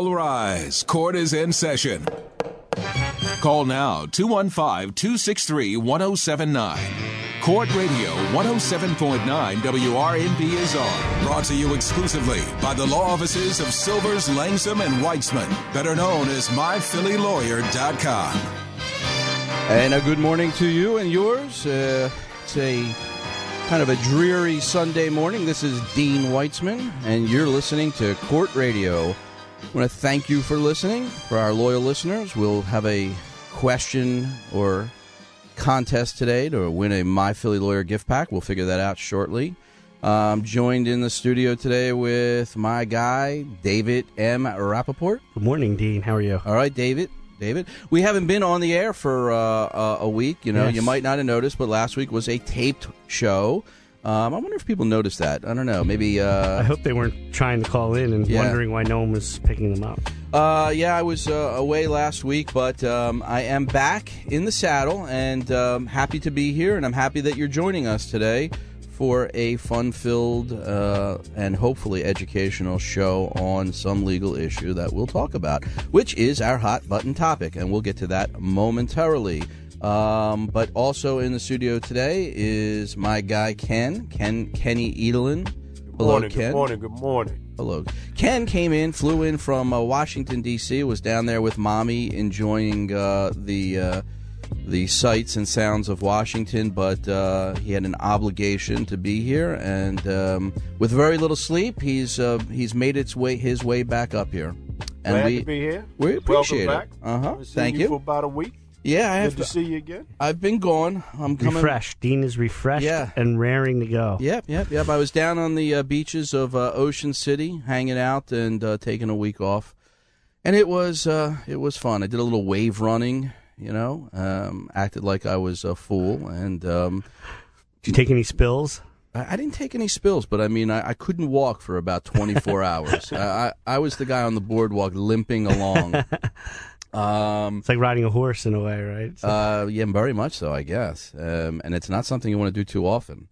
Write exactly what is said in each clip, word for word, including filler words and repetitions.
All rise. Court is in session. Call now, two one five, two six three, one oh seven nine. Court Radio one oh seven point nine W R N B is on. Brought to you exclusively by the law offices of Silvers, Langsom, and Weitzman, better known as my philly lawyer dot com. And a good morning to you and yours. Uh, it's a kind of a dreary Sunday morning. This is Dean Weitzman, and you're listening to Court Radio. I want to thank you for listening. For our loyal listeners, we'll have a question or contest today to win a My Philly Lawyer gift pack. We'll figure that out shortly. I'm joined in the studio today with my guy, David M. Rappaport. Good morning, Dean. How are you? All right, David. David, we haven't been on the air for uh, uh, a week. You know, yes. You might not have noticed, but last week was a taped show. Um, I wonder if people noticed that. I don't know. Maybe. Uh, I hope they weren't trying to call in and yeah. wondering why no one was picking them up. Uh, yeah, I was uh, away last week, but um, I am back in the saddle and um, happy to be here. And I'm happy that you're joining us today for a fun-filled uh, and hopefully educational show on some legal issue that we'll talk about, which is our hot-button topic, and we'll get to that momentarily. Um, but also in the studio today is my guy Ken, Ken Kenny Edelin. Good morning, Hello, Ken. Good morning, good morning. Hello. Ken came in, flew in from uh, Washington, D C, was down there with Mommy enjoying uh, the uh, the sights and sounds of Washington, but uh, he had an obligation to be here, and um, with very little sleep, he's uh, he's made its way his way back up here. And Glad we, to be here. We appreciate Welcome it. back. Uh-huh. Thank you. you. For about a week. Yeah, I Good have to to see you again. I've been gone. I'm coming. Refreshed. Dean is refreshed Yeah. and raring to go. Yep, yep, yep. I was down on the uh, beaches of uh, Ocean City, hanging out and uh, taking a week off, and it was uh, it was fun. I did a little wave running, you know, um, acted like I was a fool, and um, did you take any spills? I, I didn't take any spills, but I mean, I, I couldn't walk for about twenty-four hours. I, I I was the guy on the boardwalk limping along. Um, it's like riding a horse in a way, right? So. Uh, yeah, very much so, I guess. Um, and it's not something you want to do too often.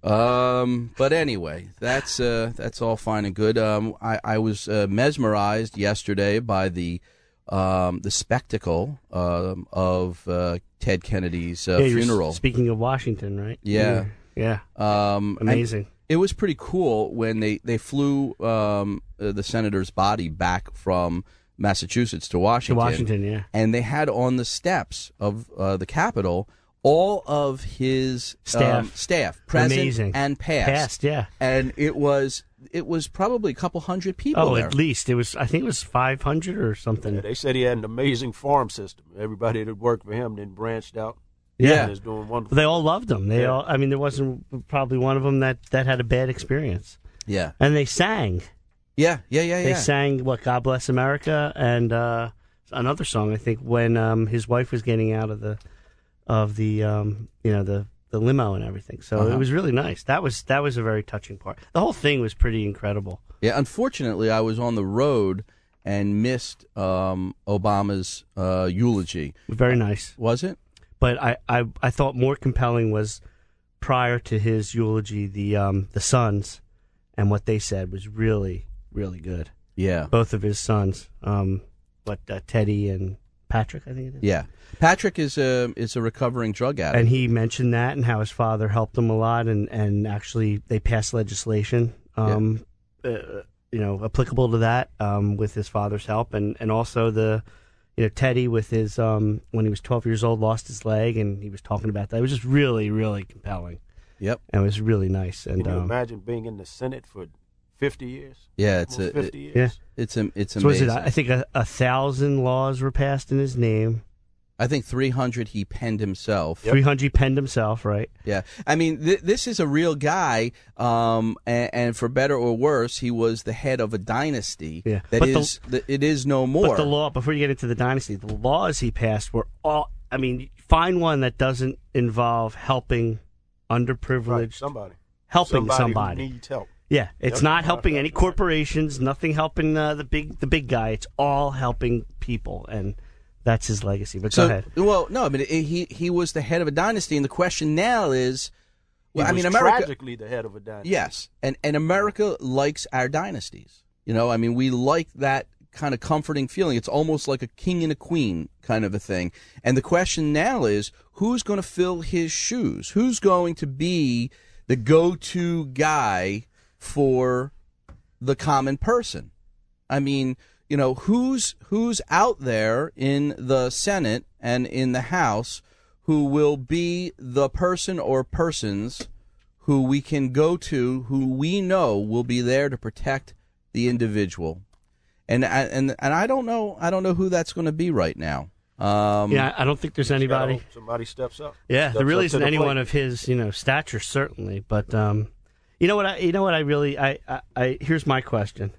um, but anyway, that's uh, that's all fine and good. Um, I, I was uh, mesmerized yesterday by the um, the spectacle um, of uh, Ted Kennedy's uh, yeah, funeral. Speaking of Washington, right? Yeah, yeah, um, amazing. It was pretty cool when they they flew um, uh, the senator's body back from Massachusetts to Washington. To Washington, yeah. And they had on the steps of uh, the Capitol all of his staff, um, staff present Amazing. and past. Past, yeah. And it was it was probably a couple hundred people Oh, there. at least. It was. I think it was five hundred or something. Yeah, they said he had an amazing farm system. Everybody that worked for him then branched out. Yeah. And is doing wonderful. They all loved him. They yeah. all. I mean, there wasn't probably one of them that, that had a bad experience. Yeah. And they sang. Yeah, yeah, yeah, yeah. They sang, what, God Bless America, and uh, another song, I think, when um, his wife was getting out of the, of the um, you know, the, the limo and everything. So uh-huh. it was really nice. That was that was a very touching part. The whole thing was pretty incredible. Yeah, unfortunately, I was on the road and missed um, Obama's uh, eulogy. Very nice. Was it? But I, I, I thought more compelling was prior to his eulogy, the um, the sons and what they said was really, really good. Yeah. Both of his sons, um, what uh, Teddy and Patrick, I think it is. Yeah. Patrick is a is a recovering drug addict. And he mentioned that and how his father helped him a lot, and, and actually they passed legislation, um, yeah. uh, you know, applicable to that um, with his father's help, and, and also the, you know, Teddy with his um, when he was twelve years old lost his leg, and he was talking about that. It was just really, really compelling. Yep. And it was really nice. And can you um, imagine being in the Senate for fifty years? Yeah, it's a, fifty it, years. Yeah. It's a, it's so amazing. was it? I think a, a thousand laws were passed in his name. I think three hundred he penned himself. Yep. three hundred penned himself, right? Yeah. I mean, th- this is a real guy, um, and, and for better or worse, he was the head of a dynasty yeah. that but is the, th- it is no more. But the law, before you get into the dynasty, the laws he passed were all, I mean, find one that doesn't involve helping underprivileged, right. somebody. helping somebody. somebody. Who needs help. Yeah, it's Yep. not helping any corporations, nothing helping uh, the big the big guy. It's all helping people, and that's his legacy. But so, go ahead. Well, no, I mean, he he was the head of a dynasty, and the question now is, well, he I mean, was America tragically the head of a dynasty. Yes, and and America likes our dynasties. You know, I mean, we like that kind of comforting feeling. It's almost like a king and a queen kind of a thing. And the question now is, who's going to fill his shoes? Who's going to be the go-to guy for the common person? I mean, you know, who's who's out there in the Senate and in the House who will be the person or persons who we can go to, who we know will be there to protect the individual? And and and I don't know, I don't know who that's going to be right now. Um, yeah, I don't think there's anybody. Somebody steps up. Yeah, steps there really up to isn't the anyone plate. of his, you know, stature, certainly. But um, you know what? I, you know what? I really, I, I, I, here's my question.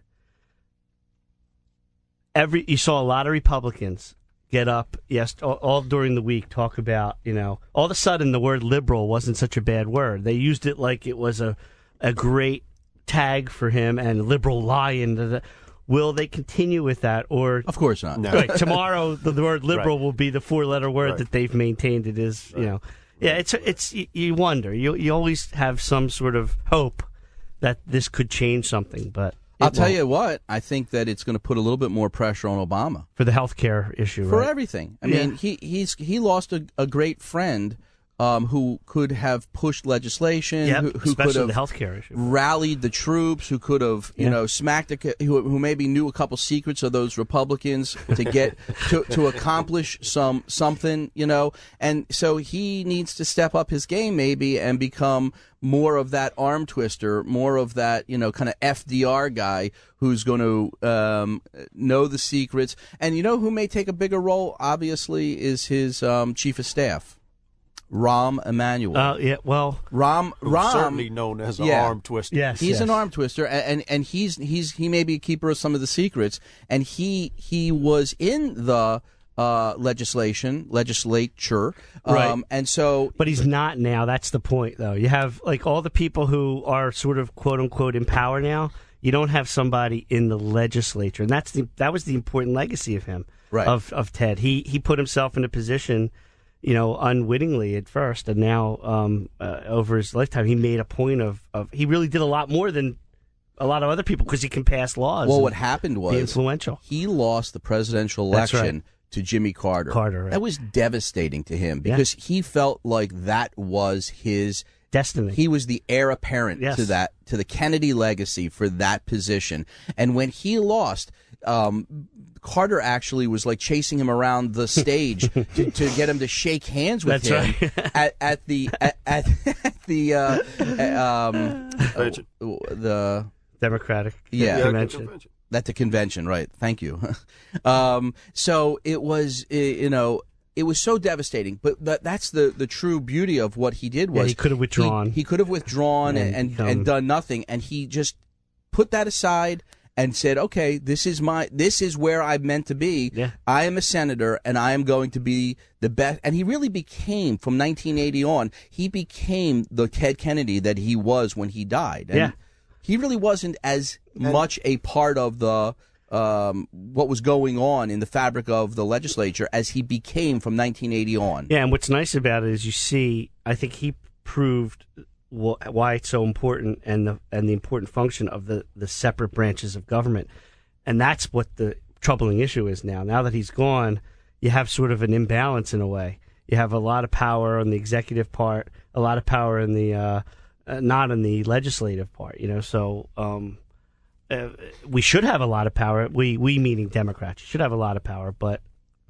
Every you saw a lot of Republicans get up, yes, all, all during the week, talk about, you know, all of a sudden the word liberal wasn't such a bad word. They used it like it was a, a great tag for him, and liberal lion. Da, da. Will they continue with that, or of course not? No. right, tomorrow the, the word liberal Right. will be the four-letter word Right. that they've maintained it is, Right. you know. Yeah, it's it's you, you wonder. You you always have some sort of hope that this could change something, but it I'll tell won't. you what, I think that it's going to put a little bit more pressure on Obama For the health care issue, for right? everything. I Yeah. mean, he he's he lost a, a great friend um, who could have pushed legislation, Yep, who, who could especially have the health care issue. rallied the troops, who could have, you Yeah. know, smacked, a, who, who maybe knew a couple secrets of those Republicans to get to, to accomplish some something, you know. And so he needs to step up his game maybe and become more of that arm twister, more of that, you know, kind of F D R guy who's going to um, know the secrets. And you know who may take a bigger role, obviously, is his um, chief of staff, Rahm Emanuel. Uh, yeah, well, Rahm, Who's Rahm, certainly known as an yeah. arm twister. yes, He's yes. an arm twister, and, and and he's he's he may be a keeper of some of the secrets, and he he was in the uh, legislation legislature, um, Right. and so But he's not now. That's the point, though. You have like all the people who are sort of quote unquote in power now. You don't have somebody in the legislature, and that's the that was the important legacy of him, Right. of of Ted. He he put himself in a position, you know, unwittingly at first, and now um, uh, over his lifetime, he made a point of of he really did a lot more than a lot of other people because he can pass laws. well, and what happened be was influential. he lost the presidential That's election right. to Jimmy Carter. Carter, right. That was devastating to him Yeah. because he felt like that was his. Destiny. He was the heir apparent Yes. to that, to the Kennedy legacy for that position. And when he lost, um, Carter actually was like chasing him around the stage to, to get him to shake hands with That's him right. at, at the at, at, at the uh, um, Convention. uh, the Democratic Yeah. Yeah, convention. convention. at the convention, right? Thank you. um, so it was, uh, you know. It was so devastating, but that, that's the, the true beauty of what he did was Yeah, he could have withdrawn. He, he could have withdrawn and And and, become- and done nothing, and he just put that aside and said, "Okay, this is my this is where I'm meant to be. Yeah. I am a senator, and I am going to be the best." And he really became, from nineteen eighty on, he became the Ted Kennedy that he was when he died. And Yeah. he really wasn't as much a part of the. Um, what was going on in the fabric of the legislature as he became from nineteen eighty on. Yeah, and what's nice about it is you see, I think he proved wh- why it's so important and the and the important function of the, the separate branches of government. And that's what the troubling issue is now. Now that he's gone, you have sort of an imbalance in a way. You have a lot of power on the executive part, a lot of power in the uh, uh, not in the legislative part, you know, so um, uh, we should have a lot of power. We, we meaning Democrats, should have a lot of power, but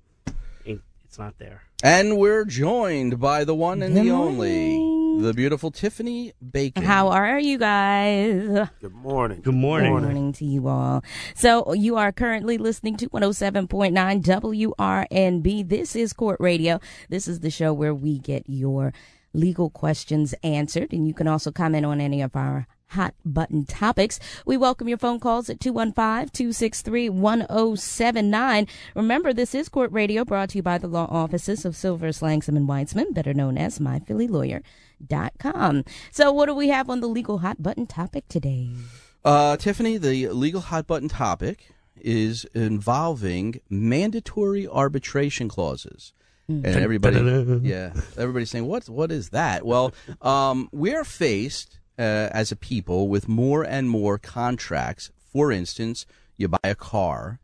it- it's not there. And we're joined by the one and the only, the beautiful Tiffany Bacon. How are you guys? Good morning. Good morning. Good morning to you all. So you are currently listening to one oh seven point nine W R N B. This is Court Radio. This is the show where we get your legal questions answered, and you can also comment on any of our hot button topics. We welcome your phone calls at two one five, two six three, one oh seven nine. Remember, this is Court Radio, brought to you by the law offices of Silver, Slangsom, and Weitzman, better known as my philly lawyer dot com. So what do we have on the legal hot button topic today? Uh, Tiffany, the legal hot button topic is involving mandatory arbitration clauses. And everybody, yeah, everybody's saying, what, what is that? Well, um, we're faced uh, as a people with more and more contracts. For instance, you buy a car,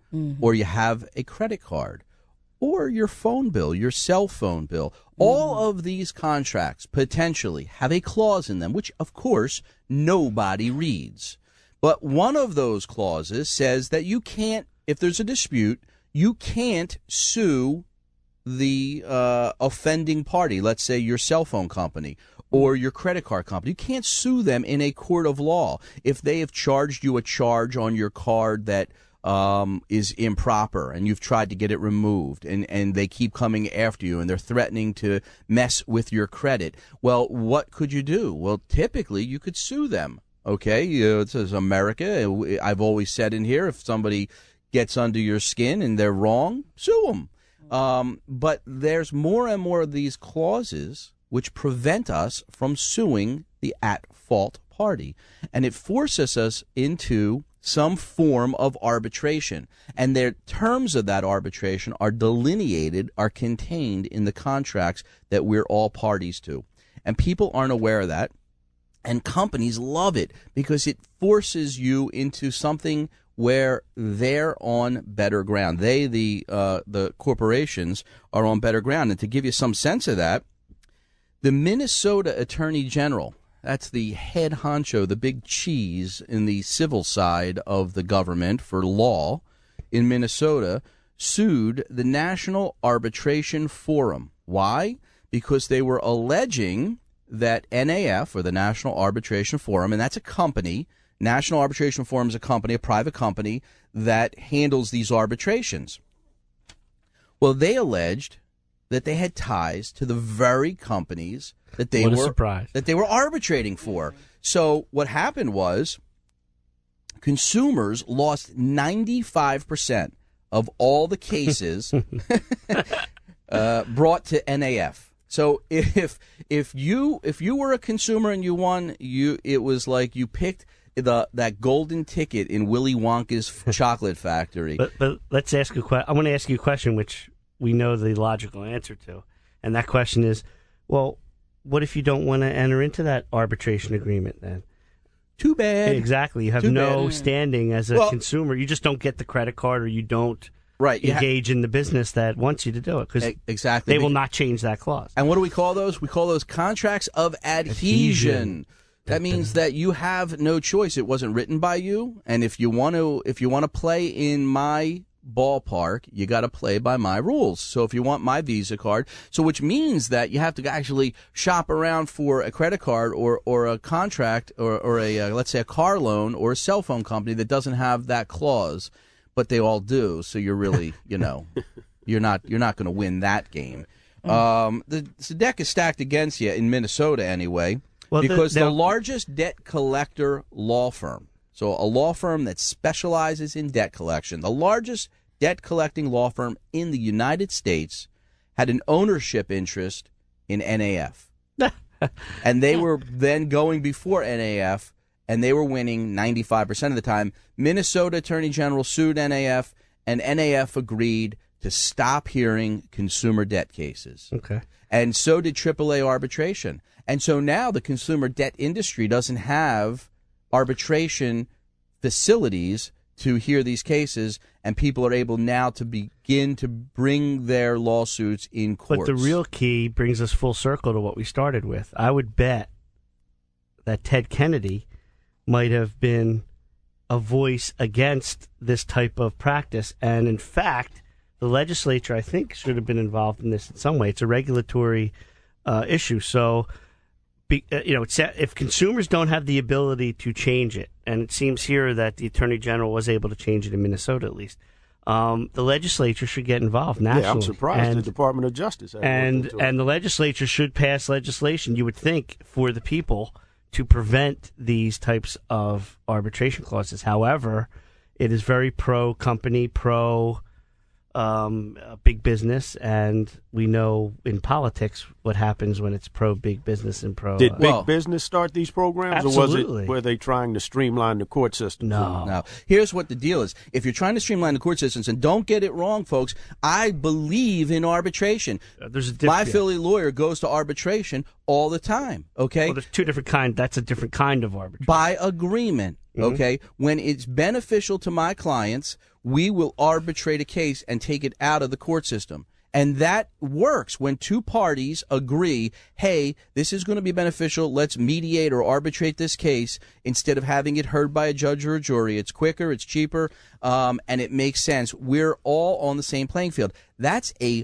mm-hmm. or you have a credit card, or your phone bill, your cell phone bill. Mm-hmm. All of these contracts potentially have a clause in them, which, of course, nobody reads. But one of those clauses says that you can't, if there's a dispute, you can't sue the uh, offending party, let's say your cell phone company or your credit card company. You can't sue them in a court of law if they have charged you a charge on your card that um, is improper and you've tried to get it removed, and, and they keep coming after you and they're threatening to mess with your credit. Well, what could you do? Well, typically you could sue them. Okay, you know, it says America. I've always said in here, if somebody gets under your skin and they're wrong, sue them. Um, but there's more and more of these clauses which prevent us from suing the at-fault party. And it forces us into some form of arbitration. And the terms of that arbitration are delineated, are contained in the contracts that we're all parties to. And people aren't aware of that. And companies love it because it forces you into something where they're on better ground. They, the uh, the corporations, are on better ground. And to give you some sense of that, the Minnesota Attorney General, that's the head honcho, the big cheese in the civil side of the government for law in Minnesota, sued the National Arbitration Forum. Why? Because they were alleging that N A F, or the National Arbitration Forum, and that's a company, National Arbitration Forum is a company, a private company that handles these arbitrations. Well, they alleged that they had ties to the very companies that they what a were surprise. that they were arbitrating for. So what happened was consumers lost ninety-five percent of all the cases uh, brought to N A F. So if if you if you were a consumer and you won, you it was like you picked the that golden ticket in Willy Wonka's chocolate factory. But but let's ask a question. I want to ask you a question which we know the logical answer to, and that question is, well, what if you don't want to enter into that arbitration agreement then? Too bad. Exactly. You have Too no bad. standing as a well, consumer. You just don't get the credit card, or you don't right, you engage ha- in the business that wants you to do it, because exactly. they will not change that clause. And what do we call those? We call those contracts of adhesion. adhesion. That means that you have no choice. It wasn't written by you, and if you want to, if you want to play in my ballpark, you got to play by my rules. So if you want my Visa card, so which means that you have to actually shop around for a credit card or or a contract or or a uh, let's say a car loan or a cell phone company that doesn't have that clause, but they all do. So you're really, you know, you're not you're not going to win that game. Um, the, the deck is stacked against you in Minnesota anyway, well, because the, the, the largest debt collector law firm, so a law firm that specializes in debt collection, the largest debt collecting law firm in the United States, had an ownership interest in N A F. And they were then going before N A F, and they were winning ninety-five percent of the time. Minnesota Attorney General sued N A F, and N A F agreed to stop hearing consumer debt cases. Okay. And so did triple A arbitration. And so now the consumer debt industry doesn't have arbitration facilities to hear these cases, and people are able now to begin to bring their lawsuits in courts. But the real key brings us full circle to what we started with. I would bet that Ted Kennedy might have been a voice against this type of practice, and in fact, the legislature, I think, should have been involved in this in some way. It's a regulatory uh, issue. So, be, uh, you know, it's, if consumers don't have the ability to change it, and it seems here that the Attorney General was able to change it in Minnesota at least, um, the legislature should get involved nationally. Yeah, I'm surprised and, the Department of Justice hasn't and looked into it. and the legislature should pass legislation, you would think, for the people to prevent these types of arbitration clauses. However, it is very pro-company, pro- Um, uh, big business, and we know in politics what happens when it's pro big business and pro. Did uh, big well, business start these programs, absolutely. or was it were they trying to streamline the court system? No. Now, here's what the deal is. If you're trying to streamline the court systems, and don't get it wrong, folks, I believe in arbitration. Uh, there's a diff- My yeah. Philly lawyer goes to arbitration all the time, okay? Well, there's two different kind. That's a different kind of arbitration. By agreement. okay? When it's beneficial to my clients, we will arbitrate a case and take it out of the court system. And that works when two parties agree, hey, this is going to be beneficial. Let's mediate or arbitrate this case instead of having it heard by a judge or a jury. It's quicker, it's cheaper, um, and it makes sense. We're all on the same playing field. That's a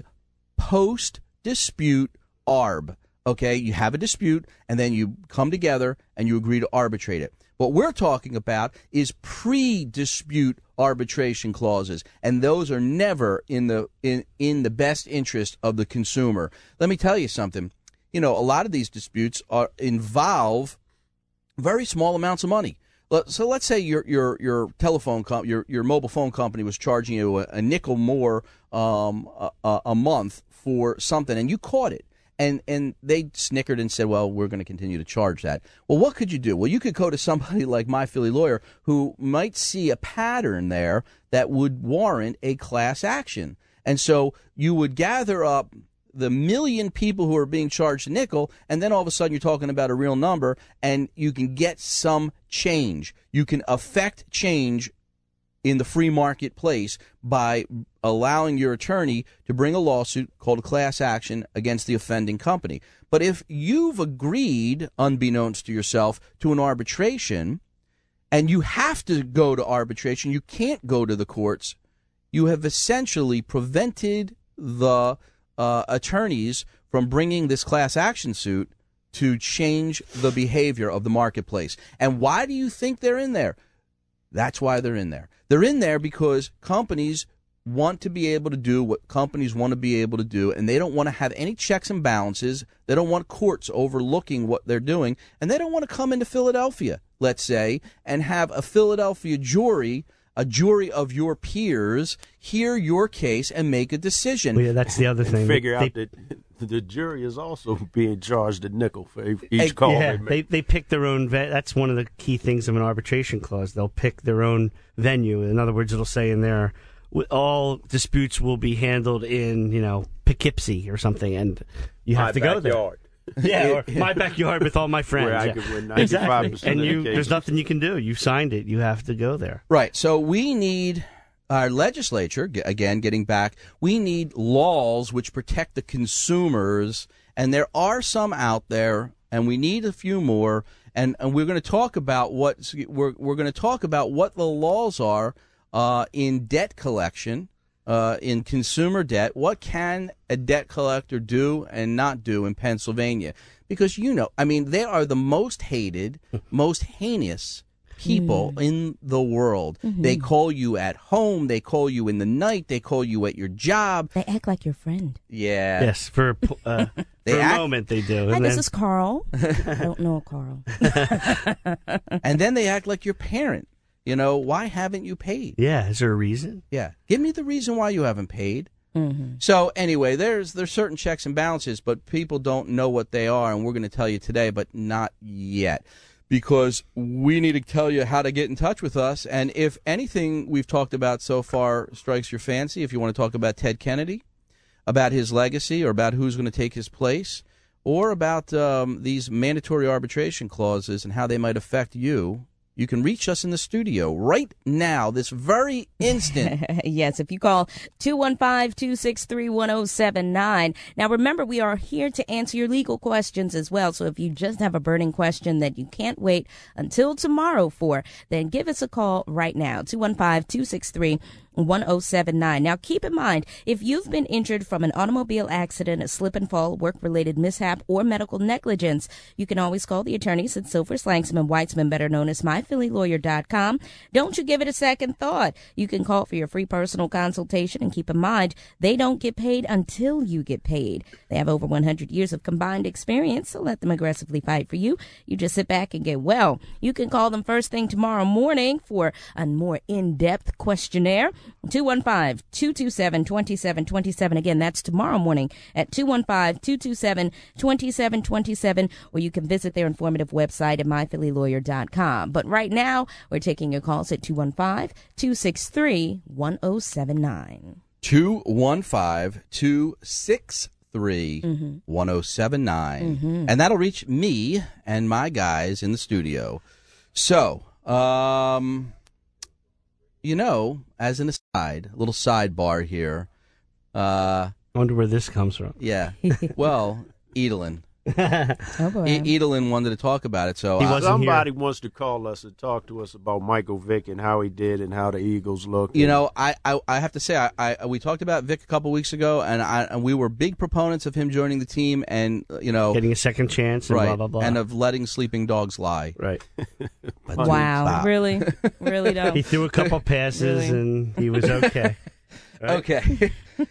post-dispute arb. Okay, you have a dispute, and then you come together and you agree to arbitrate it. What we're talking about is pre-dispute arbitration clauses, and those are never in the in, in the best interest of the consumer. Let me tell you something. You know, a lot of these disputes are involve very small amounts of money. So let's say your your your telephone com- your your mobile phone company was charging you a, a nickel more um, a, a month for something, and you caught it. And and they snickered and said, well, we're going to continue to charge that. Well, what could you do? Well, you could go to somebody like My Philly Lawyer who might see a pattern there that would warrant a class action. And so you would gather up the million people who are being charged a nickel, and then all of a sudden you're talking about a real number, and you can get some change. You can affect change in the free marketplace by allowing your attorney to bring a lawsuit called a class action against the offending company. But if you've agreed, unbeknownst to yourself, to an arbitration, and you have to go to arbitration, you can't go to the courts, you have essentially prevented the uh, attorneys from bringing this class action suit to change the behavior of the marketplace. And why do you think they're in there? That's why they're in there. They're in there because companies want to be able to do what companies want to be able to do, and they don't want to have any checks and balances. They don't want courts overlooking what they're doing, and they don't want to come into Philadelphia, let's say, and have a Philadelphia jury, a jury of your peers, hear your case and make a decision. Well, yeah, that's the other thing. Figure they, out that the jury is also being charged a nickel for each call yeah, they make. They, they pick their own ve- that's one of the key things of an arbitration clause. They'll pick their own venue. In other words, it'll say in there, all disputes will be handled in, you know, Poughkeepsie or something, and you have My to go there. backyard. Yeah, or my backyard with all my friends. Where I yeah. could win ninety-five percent exactly. And of the you, there's cases. nothing you can do. You signed it. You have to go there. Right. So we need our legislature, g- again, getting back, we need laws which protect the consumers, and there are some out there, and we need a few more. And, and we're going to talk about what we're we're going to talk about what the laws are uh, in debt collection, uh, in consumer debt. What can a debt collector do and not do in Pennsylvania? Because, you know, I mean, they are the most hated, most heinous people mm. in the world. Mm-hmm. They call you at home. They call you in the night. They call you at your job. They act like your friend. Yeah. Yes, for, uh, they for act- a moment they do. Hi, and this then, is Carl. I don't know Carl. And then they act like your parent. You know, why haven't you paid? Yeah, is there a reason? Yeah. Give me the reason why you haven't paid. Mm-hmm. So anyway, there's there's certain checks and balances, but people don't know what they are, and we're going to tell you today, but not yet, because we need to tell you how to get in touch with us. And if anything we've talked about so far strikes your fancy, if you want to talk about Ted Kennedy, about his legacy, or about who's going to take his place, or about um, these mandatory arbitration clauses and how they might affect you, you can reach us in the studio right now, this very instant. Yes, if you call two one five, two six three, one oh seven nine. Now, remember, we are here to answer your legal questions as well. So if you just have a burning question that you can't wait until tomorrow for, then give us a call right now, two one five, two six three, one oh seven nine. Now, keep in mind, if you've been injured from an automobile accident, a slip and fall, work-related mishap, or medical negligence, you can always call the attorneys at Silver, Slangsman, and Weitzman, better known as my philly lawyer dot com. Don't you give it a second thought. You can call for your free personal consultation, and keep in mind, they don't get paid until you get paid. They have over one hundred years of combined experience, so let them aggressively fight for you. You just sit back and get well. You can call them first thing tomorrow morning for a more in-depth questionnaire. two one five, two two seven, two seven two seven. Again, that's tomorrow morning at two one five, two two seven, two seven two seven, or you can visit their informative website at my philly lawyer dot com. But right now, we're taking your calls at two one five, two six three, one oh seven nine. two one five, two six three, one oh seven nine. Mm-hmm. And that'll reach me and my guys in the studio. So, Um, you know, as an aside, a little sidebar here. Uh, I wonder where this comes from. yeah. Well, Edelin. Oh, boy. E- Edelin wanted to talk about it, so He I- wasn't Somebody here. wants to call us and talk to us about Michael Vick and how he did and how the Eagles look. You know, I, I, I have to say, I, I we talked about Vic a couple weeks ago, and I and we were big proponents of him joining the team, and you know, Getting a second chance and right, blah, blah, blah. and of letting sleeping dogs lie. right. But Wow, stop. really, really though, He threw a couple passes Really? and he was okay. Right? Okay.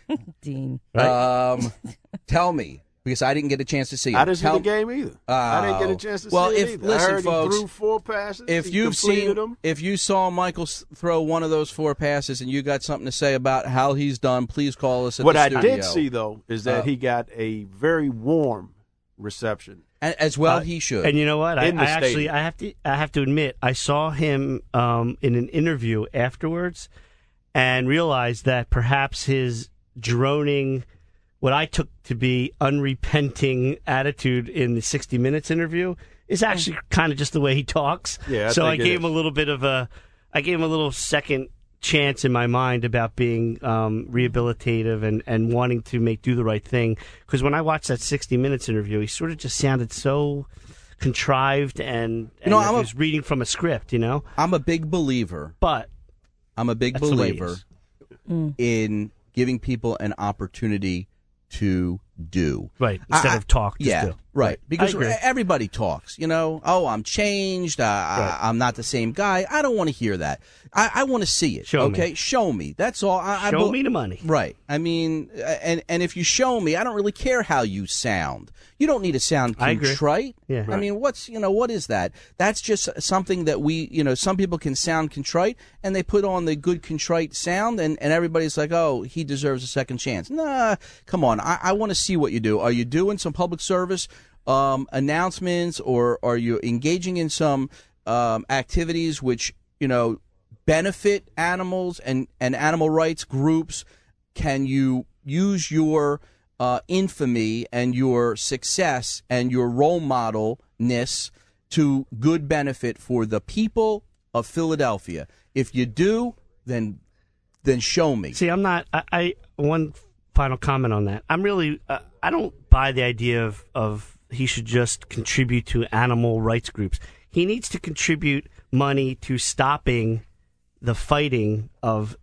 Dean. Right. Um, tell me, because I didn't get a chance to see it. I didn't see Tell- the game either. I didn't get a chance to Well, see if- it either. listen, I heard folks, he threw four passes. If he you've completed seen, them. if you saw Michael s- throw one of those four passes and you got something to say about how he's done, please call us at What the I studio. did see, though, is that Uh, he got a very warm reception. And, as well, Uh, he should. And you know what? I, In the I actually, stadium. I have to, I have to admit, I saw him um, in an interview afterwards, and realized that perhaps his droning, what I took to be unrepenting attitude in the sixty Minutes interview, is actually kind of just the way he talks. Yeah, I so I think it gave him is. a little bit of a, I gave him a little second chance in my mind about being um, rehabilitative and, and wanting to make do the right thing. Because when I watched that sixty Minutes interview, he sort of just sounded so contrived and, and know, like I'm he a- was reading from a script, you know. I'm a big believer. But I'm a big That's the way he believer is. in giving people an opportunity to do. right, instead I- of talk, just yeah, do. right. Because I agree. everybody talks, you know. Oh, I'm changed. Uh, Right. I, I'm not the same guy. I don't want to hear that. I, I want to see it. Show me. okay, show me. That's all. I, I Show bel- me the money. Right. I mean, uh, and and if you show me, I don't really care how you sound. You don't need to sound I agree. contrite. Yeah. I Right. mean, what's you know what is that? That's just something that we you know some people can sound contrite and they put on the good contrite sound and, and everybody's like, oh, he deserves a second chance. Nah, come on. I, I want to see what you do. Are you doing some public service um, announcements, or are you engaging in some um, activities which you know benefit animals and, and animal rights groups? Can you use your uh, infamy and your success and your role modelness to good benefit for the people of Philadelphia? If you do, then then show me. See, I'm not. I, I one final comment on that. I'm really. Uh, I don't buy the idea of of he should just contribute to animal rights groups. He needs to contribute money to stopping the fighting of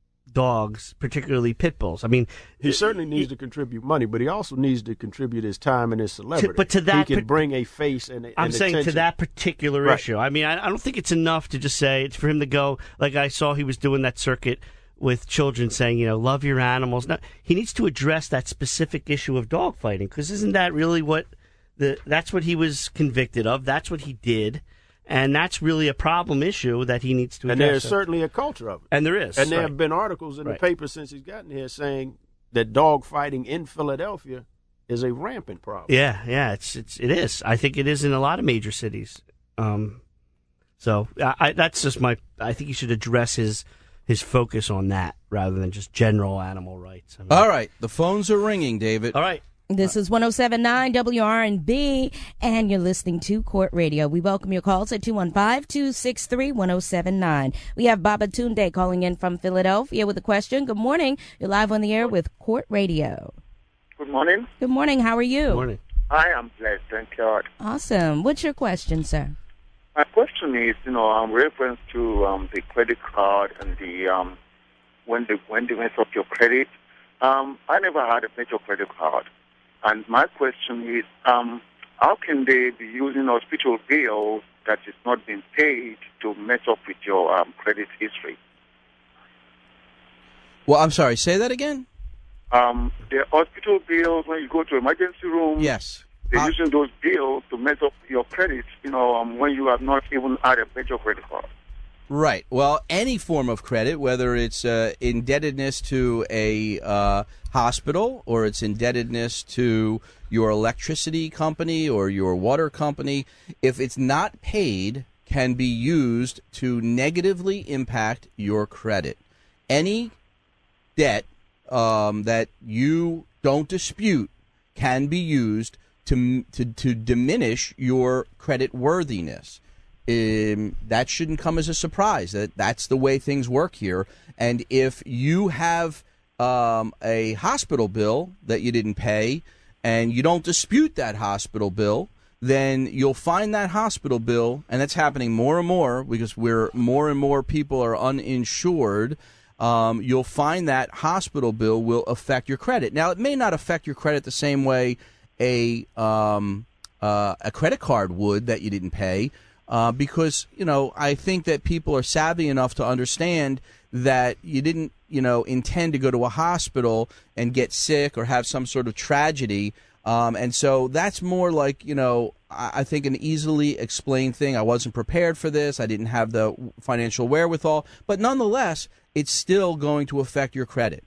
dogs, particularly pit bulls. I mean, He certainly needs to contribute money, but he also needs to contribute his time and his celebrity. but to that he can par- bring a face and a, I'm and saying to attention. that particular Right. issue. I mean, I, I don't think it's enough to just say it's for him to go. Like I saw, he was doing that circuit with children, saying, you know, love your animals. No, he needs to address that specific issue of dog fighting, because isn't that really what the that's what he was convicted of? That's what he did, and that's really a problem issue that he needs to address. And there's certainly a culture of it. and there is, And there right. have been articles in Right. the paper since he's gotten here saying that dog fighting in Philadelphia is a rampant problem. Yeah, yeah, it's it's it is. I think it is in a lot of major cities. Um, so I, I, that's just my. I think he should address his his focus on that rather than just general animal rights. I mean, All right, the phones are ringing, David. all right. This is one oh seven point nine W R and B, and you're listening to Court Radio. We welcome your calls at two one five, two six three, one oh seven nine. We have Baba Tunde calling in from Philadelphia with a question. Good morning. You're live on the air with Court Radio. Good morning. Good morning. How are you? Good morning. I am blessed, thank God. Awesome. What's your question, sir? My question is, you know, um, reference to um, the credit card and the um, when the when they mess up your credit. Um, I never had a major credit card, and my question is, um, how can they be using hospital bills that is not being paid to mess up with your um, credit history? Well, I'm sorry. Say that again. Um, the hospital bills when you go to emergency room. Yes. They're Uh, using those bills to mess up your credit, you know, um, when you have not even had a major credit card. Right. Well, any form of credit, whether it's uh, indebtedness to a uh, hospital or it's indebtedness to your electricity company or your water company, if it's not paid, can be used to negatively impact your credit. Any debt um, that you don't dispute can be used to to to diminish your credit worthiness. um, that shouldn't come as a surprise. That that's the way things work here. And if you have um, a hospital bill that you didn't pay, and you don't dispute that hospital bill, then you'll find that hospital bill, and that's happening more and more because we're more and more people are uninsured. Um, you'll find that hospital bill will affect your credit. Now, it may not affect your credit the same way a um, uh, a credit card would that you didn't pay, uh, because you know I think that people are savvy enough to understand that you didn't you know intend to go to a hospital and get sick or have some sort of tragedy. Um, and so that's more like, you know, I, I think an easily explained thing. I wasn't prepared for this. I didn't have the financial wherewithal. But nonetheless, it's still going to affect your credit.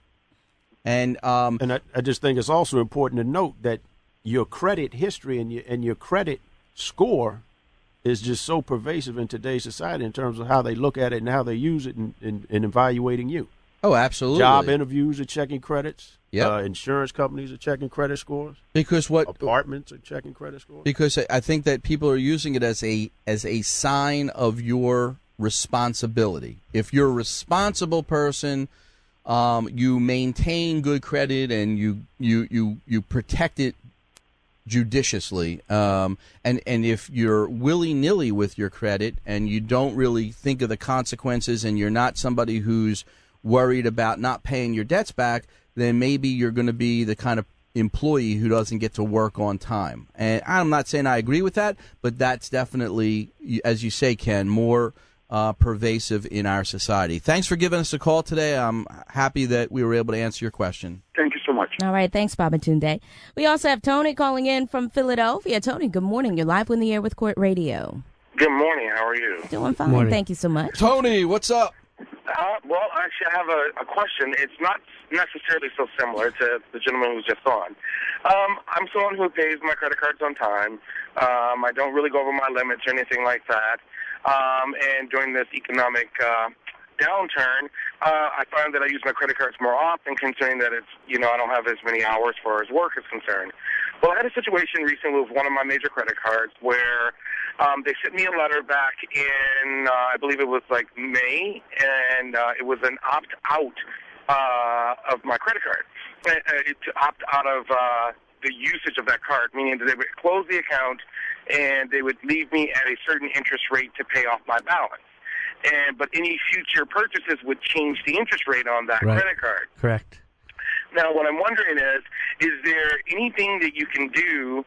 And um, and I, I just think it's also important to note that your credit history and your, and your credit score is just so pervasive in today's society in terms of how they look at it and how they use it in, in, in evaluating you. Oh, absolutely. Job interviews are checking credits. Yep. Uh, insurance companies are checking credit scores. Because what apartments are checking credit scores. Because I think that people are using it as a as a sign of your responsibility. If you're a responsible person, um, you maintain good credit and you you you, you protect it judiciously. Um, and and if you're willy-nilly with your credit and you don't really think of the consequences and you're not somebody who's worried about not paying your debts back, then maybe you're going to be the kind of employee who doesn't get to work on time. And I'm not saying I agree with that, but that's definitely, as you say, Ken, more uh, pervasive in our society. Thanks for giving us a call today. I'm happy that we were able to answer your question. Thank you so much. All right. Thanks, Babatunde. We also have Tony calling in from Philadelphia. Tony, good morning. You're live on the air with Court Radio. Good morning. How are you? Doing fine. Morning. Thank you so much. Tony, what's up? Uh, well, actually, I have a, a question. It's not necessarily so similar to the gentleman who was just on. Um, I'm someone who pays my credit cards on time. Um, I don't really go over my limits or anything like that. Um, and during this economic uh, downturn, uh, I find that I use my credit cards more often, considering that it's, you know, I don't have as many hours as far as work is concerned. Well, I had a situation recently with one of my major credit cards where um, they sent me a letter back in, uh, I believe it was like May, and uh, it was an opt-out uh, of my credit card, uh, to opt out of uh, the usage of that card, meaning that they would close the account and they would leave me at a certain interest rate to pay off my balance. And but any future purchases would change the interest rate on that Right. credit card. Correct. Now, what I'm wondering is, is there anything that you can do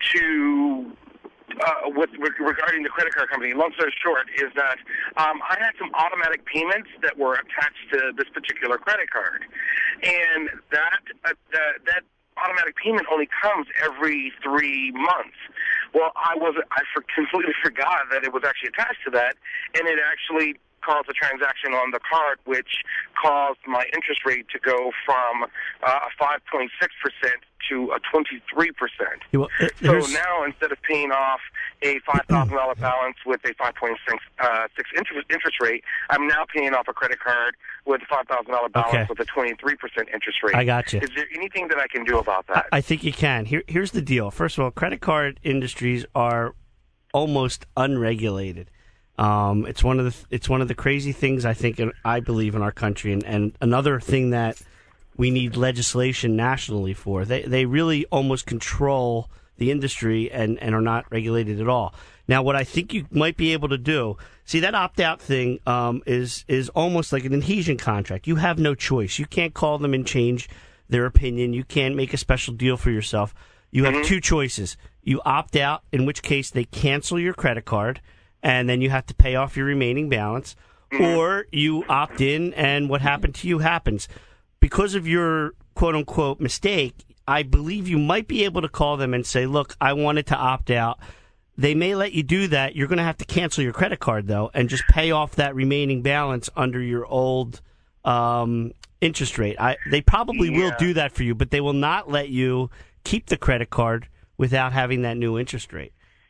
to, uh, with regarding the credit card company? Long story short is that um, I had some automatic payments that were attached to this particular credit card, and that uh, that, that automatic payment only comes every three months. Well, I was I for, completely forgot that it was actually attached to that, and it actually caused a transaction on the card, which caused my interest rate to go from uh, a five point six percent to a twenty-three percent. Well, uh, So here's- now, instead of paying off a five thousand dollars balance with a five point six uh, six interest, interest rate, I'm now paying off a credit card with a five thousand dollars balance Okay. with a twenty-three percent interest rate. I got you. Is there anything that I can do about that? I think you can. Here, here's the deal. First of all, credit card industries are almost unregulated. Um, it's one of the it's one of the crazy things I think in, I believe in our country, and, and another thing that we need legislation nationally for. They they really almost control the industry and, and are not regulated at all. Now, what I think you might be able to do, see that opt out thing um, is is almost like an adhesion contract. You have no choice. You can't call them and change their opinion. You can't make a special deal for yourself. You have mm-hmm. two choices. You opt out, in which case they cancel your credit card, and then you have to pay off your remaining balance, mm-hmm. or you opt in, and what happened to you happens. Because of your quote-unquote mistake, I believe you might be able to call them and say, look, I wanted to opt out. They may let you do that. You're going to have to cancel your credit card, though, and just pay off that remaining balance under your old um, interest rate. I, they probably yeah. will do that for you, but they will not let you keep the credit card without having that new interest rate.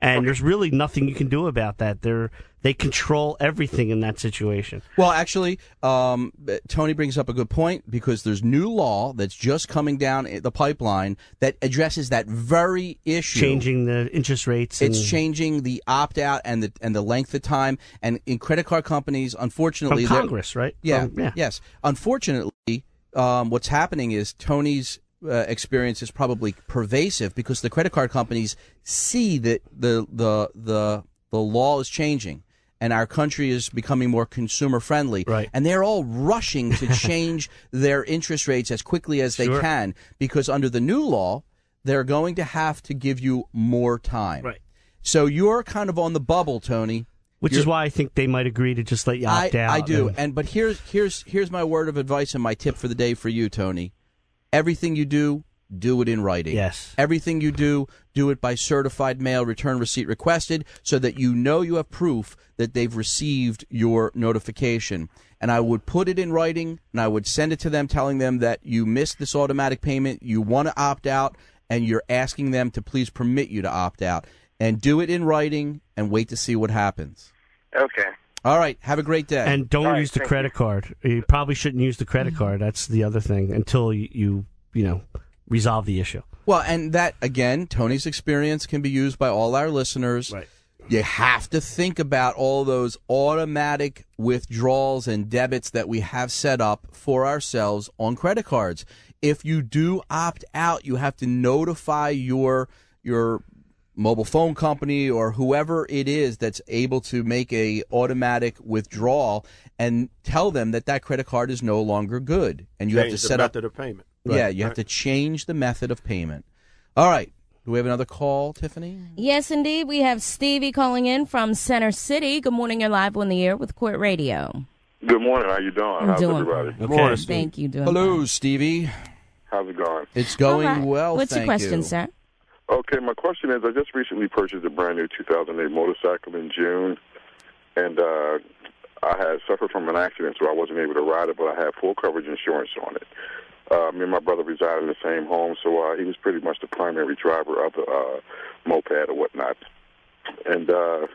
And Okay. there's really nothing you can do about that. They're they control everything in that situation. Well, actually, um, Tony brings up a good point because there's new law that's just coming down the pipeline that addresses that very issue. Changing the interest rates. It's and changing the opt out and the and the length of time. And in credit card companies, unfortunately, from they're- Congress, right? Yeah, From- yeah. yes. Unfortunately, um, what's happening is Tony's uh, experience is probably pervasive because the credit card companies see that the the the the law is changing and our country is becoming more consumer friendly, Right. and they're all rushing to change their interest rates as quickly as they Sure. can because under the new law, they're going to have to give you more time. Right. So you're kind of on the bubble, Tony. Which You're- is why I think they might agree to just let you opt I, out. I do, and- and but here's here's here's my word of advice and my tip for the day for you, Tony. Everything you do, do it in writing. Yes. Everything you do, do it by certified mail, return receipt requested, so that you know you have proof that they've received your notification. And I would put it in writing, and I would send it to them, telling them that you missed this automatic payment, you want to opt out, and you're asking them to please permit you to opt out. And do it in writing, and wait to see what happens. Okay. All right. Have a great day. And don't All right, use the thank credit card. You probably shouldn't use the credit card. That's the other thing until you, you, you know, resolve the issue. Well, and that, again, Tony's experience can be used by all our listeners. Right. You have to think about all those automatic withdrawals and debits that we have set up for ourselves on credit cards. If you do opt out, you have to notify your your mobile phone company or whoever it is that's able to make a automatic withdrawal and tell them that that credit card is no longer good. And you Change have to the set up method of payment. Yeah, you have to change the method of payment. All right. Do we have another call, Tiffany? Yes, indeed. We have Stevie calling in from Center City. Good morning. You're live on the air with Court Radio. Good morning. How you doing? I'm How's doing everybody? Good morning, Steve. Thank you. Doing Hello, fine. Stevie. How's it going? It's going All right. well, What's thank your question, you. sir? Okay, my question is, I just recently purchased a brand new two thousand eight motorcycle in June, and uh, I had suffered from an accident, so I wasn't able to ride it, but I had full coverage insurance on it. Uh, me and my brother reside in the same home, so uh, he was pretty much the primary driver of the uh, moped or whatnot. And uh,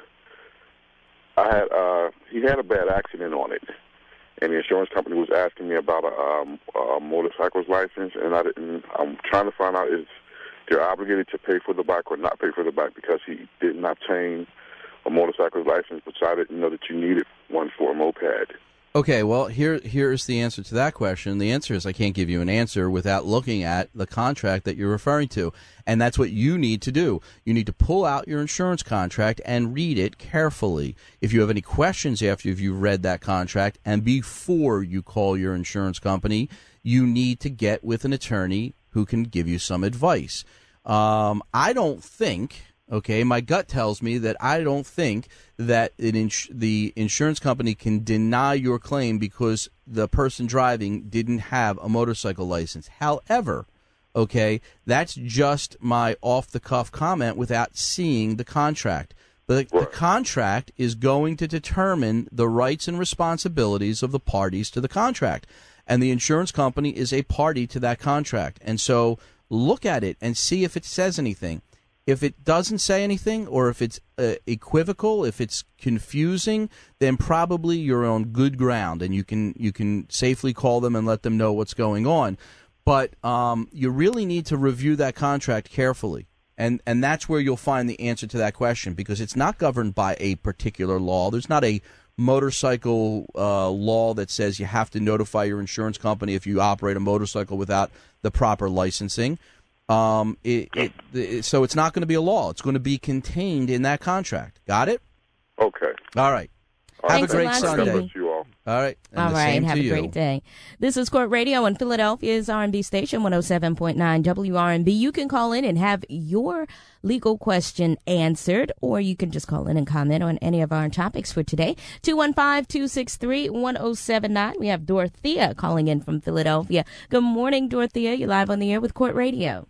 I had uh, he had a bad accident on it, and the insurance company was asking me about a, um, a motorcycle's license, and I didn't. I'm trying to find out is they're obligated to pay for the bike or not pay for the bike because he didn't obtain a motorcycle's license, but I didn't know that you needed one for a moped. Okay, well, here here's the answer to that question. The answer is I can't give you an answer without looking at the contract that you're referring to. And that's what you need to do. You need to pull out your insurance contract and read it carefully. If you have any questions after you've read that contract and before you call your insurance company, you need to get with an attorney who can give you some advice. Um, I don't think... Okay, my gut tells me that I don't think that it ins- the insurance company can deny your claim because the person driving didn't have a motorcycle license. However, okay, that's just my off-the-cuff comment without seeing the contract. But the, the contract is going to determine the rights and responsibilities of the parties to the contract. And the insurance company is a party to that contract. And so look at it and see if it says anything. If it doesn't say anything or if it's uh, equivocal, if it's confusing, then probably you're on good ground and you can you can safely call them and let them know what's going on. But um, you really need to review that contract carefully. And, and that's where you'll find the answer to that question because it's not governed by a particular law. There's not a motorcycle uh, law that says you have to notify your insurance company if you operate a motorcycle without the proper licensing. Um, it, it, it, so it's not going to be a law. It's going to be contained in that contract. Got it? Okay. All right. All Have Thanks a a great lot, Sunday. Stevie. bless you all. All right. And All the right. same Have to a you. great day. This is Court Radio in Philadelphia's R and B station, one oh seven point nine W R and B. You can call in and have your legal question answered, or you can just call in and comment on any of our topics for today. two one five, two six three, one oh seven nine. We have Dorothea calling in from Philadelphia. Good morning, Dorothea. You're live on the air with Court Radio.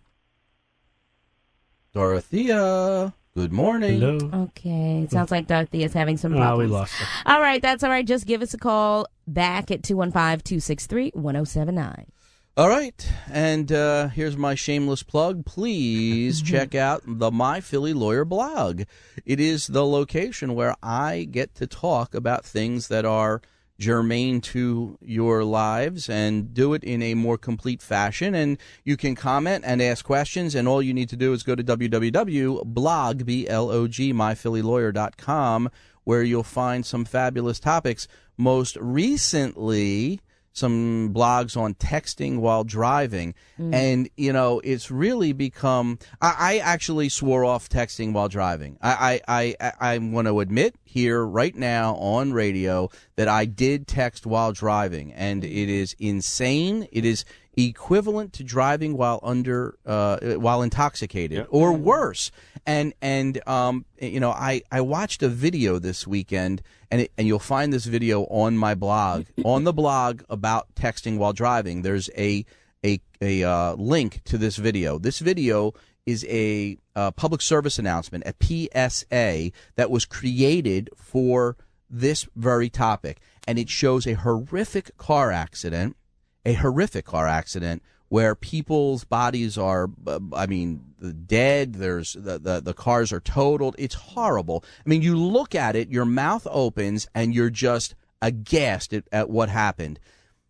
Dorothea, good morning. Hello. Okay. It sounds like Dorothea's having some Oh, problems. we lost her. All right. That's all right. Just give us a call back at two one five, two six three, one oh seven nine. All right, and uh, here's my shameless plug. Please check out the My Philly Lawyer blog. It is the location where I get to talk about things that are germane to your lives and do it in a more complete fashion. And you can comment and ask questions, and all you need to do is go to w w w dot blog, B L O G, my philly lawyer dot com, where you'll find some fabulous topics. Most recently, some blogs on texting while driving. Mm. And, you know, it's really become, I, I actually swore off texting while driving. I, I, I, I'm going to admit here right now on radio that I did text while driving, and it is insane. It is equivalent to driving while under, uh, while intoxicated, yep. or worse. And, and, um, you know, I, I watched a video this weekend, and it, and you'll find this video on my blog, on the blog about texting while driving. There's a, a, a, uh, link to this video. This video is a, uh, public service announcement, a P S A that was created for this very topic. And it shows a horrific car accident, a horrific car accident where people's bodies are, I mean, dead. There's the, the, the cars are totaled. It's horrible. I mean, you look at it, your mouth opens, and you're just aghast at, at what happened.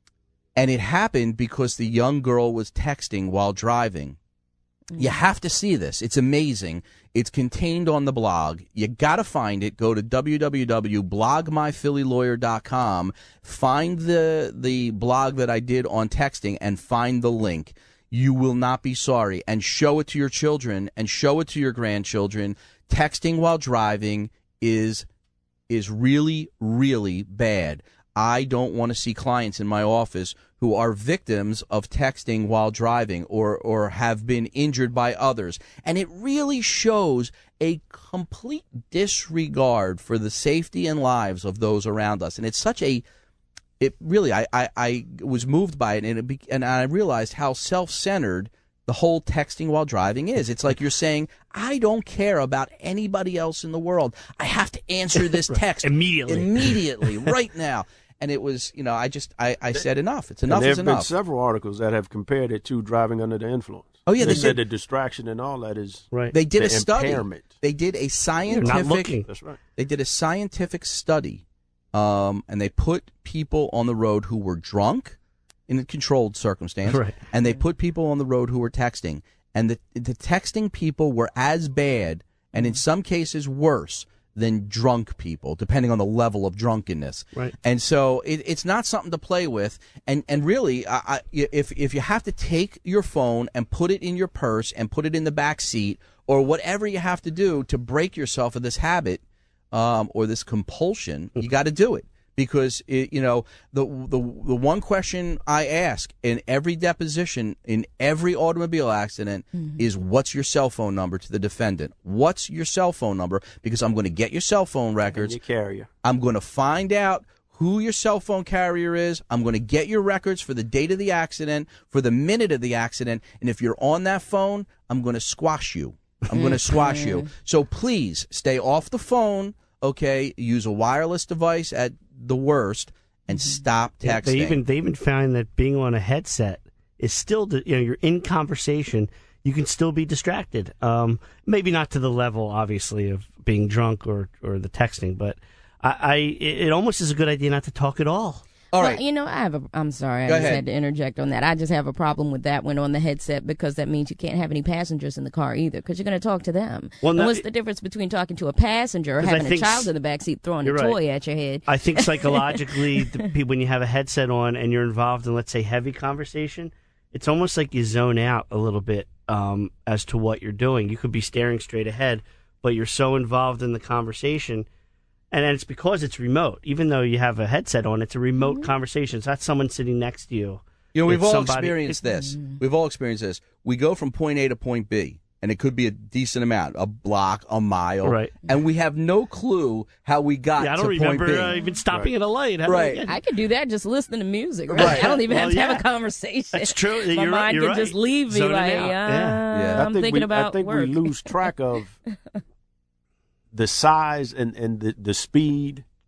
And it happened because the young girl was texting while driving. You have to see this. It's amazing. It's contained on the blog. You got to find it. Go to w w w dot blog my philly lawyer dot com. Find the the blog that I did on texting and find the link. You will not be sorry. And show it to your children and show it to your grandchildren. Texting while driving is is really, really bad. I don't want to see clients in my office who are victims of texting while driving or, or have been injured by others. And it really shows a complete disregard for the safety and lives of those around us. And it's such a, it really, I, I, I was moved by it, and, it be, and I realized how self-centered the whole texting while driving is. It's like you're saying, I don't care about anybody else in the world. I have to answer this text immediately, immediately, right now. And it was, you know, I just, I, I said enough. It's enough is enough. There have been several articles that have compared it to driving under the influence. Oh, yeah. They, they said did. the distraction and all that is right. They did the a study. Impairment. They did a scientific. You're not looking. That's right. They did a scientific study, um, and they put people on the road who were drunk in a controlled circumstance, right. and they put people on the road who were texting. And the, the texting people were as bad, and in some cases worse, than drunk people, depending on the level of drunkenness. Right. And so it, it's not something to play with. And and really, I, I, if if you have to take your phone and put it in your purse and put it in the back seat, or whatever you have to do to break yourself of this habit um, or this compulsion, you got to do it. Because, it, you know, the, the the one question I ask in every deposition, in every automobile accident, mm-hmm. is what's your cell phone number to the defendant? What's your cell phone number? Because I'm going to get your cell phone records. And your carrier. I'm going to find out who your cell phone carrier is. I'm going to get your records for the date of the accident, for the minute of the accident. And if you're on that phone, I'm going to squash you. I'm going to squash you. So please stay off the phone. Okay, use a wireless device at the worst, and stop texting. Yeah, they even they even found that being on a headset is still, you know, you're in conversation, you can still be distracted. Um, maybe not to the level, obviously, of being drunk or, or the texting, but I, I it almost is a good idea not to talk at all. All well, right. You know, I have a. I'm sorry, I Go just ahead. had to interject on that. I just have a problem with that when on the headset, because that means you can't have any passengers in the car either, because you're going to talk to them. Well, and no, what's the difference between talking to a passenger or 'cause having I a think child in the backseat throwing a you're toy right. at your head? I think psychologically, the, pe- when you have a headset on and you're involved in, let's say, heavy conversation, it's almost like you zone out a little bit um, as to what you're doing. You could be staring straight ahead, but you're so involved in the conversation. And it's because it's remote. Even though you have a headset on, it's a remote mm-hmm. conversation. It's not someone sitting next to you. You know, we've It's all somebody- experienced this. We've all experienced this. We go from point A to point B, and it could be a decent amount, a block, a mile. Right. And we have no clue how we got Yeah, I to don't remember point B. uh, even stopping at a light. How do I Right. get- I could do that just listening to music. Right? Right. I don't even Well, have to yeah. have a conversation. That's true. My You're right- mind you're can right. just leave me Zoning like, out. uh, Yeah. Yeah. I I'm think thinking we, about I think work. we lose track of the size and, and the, the speed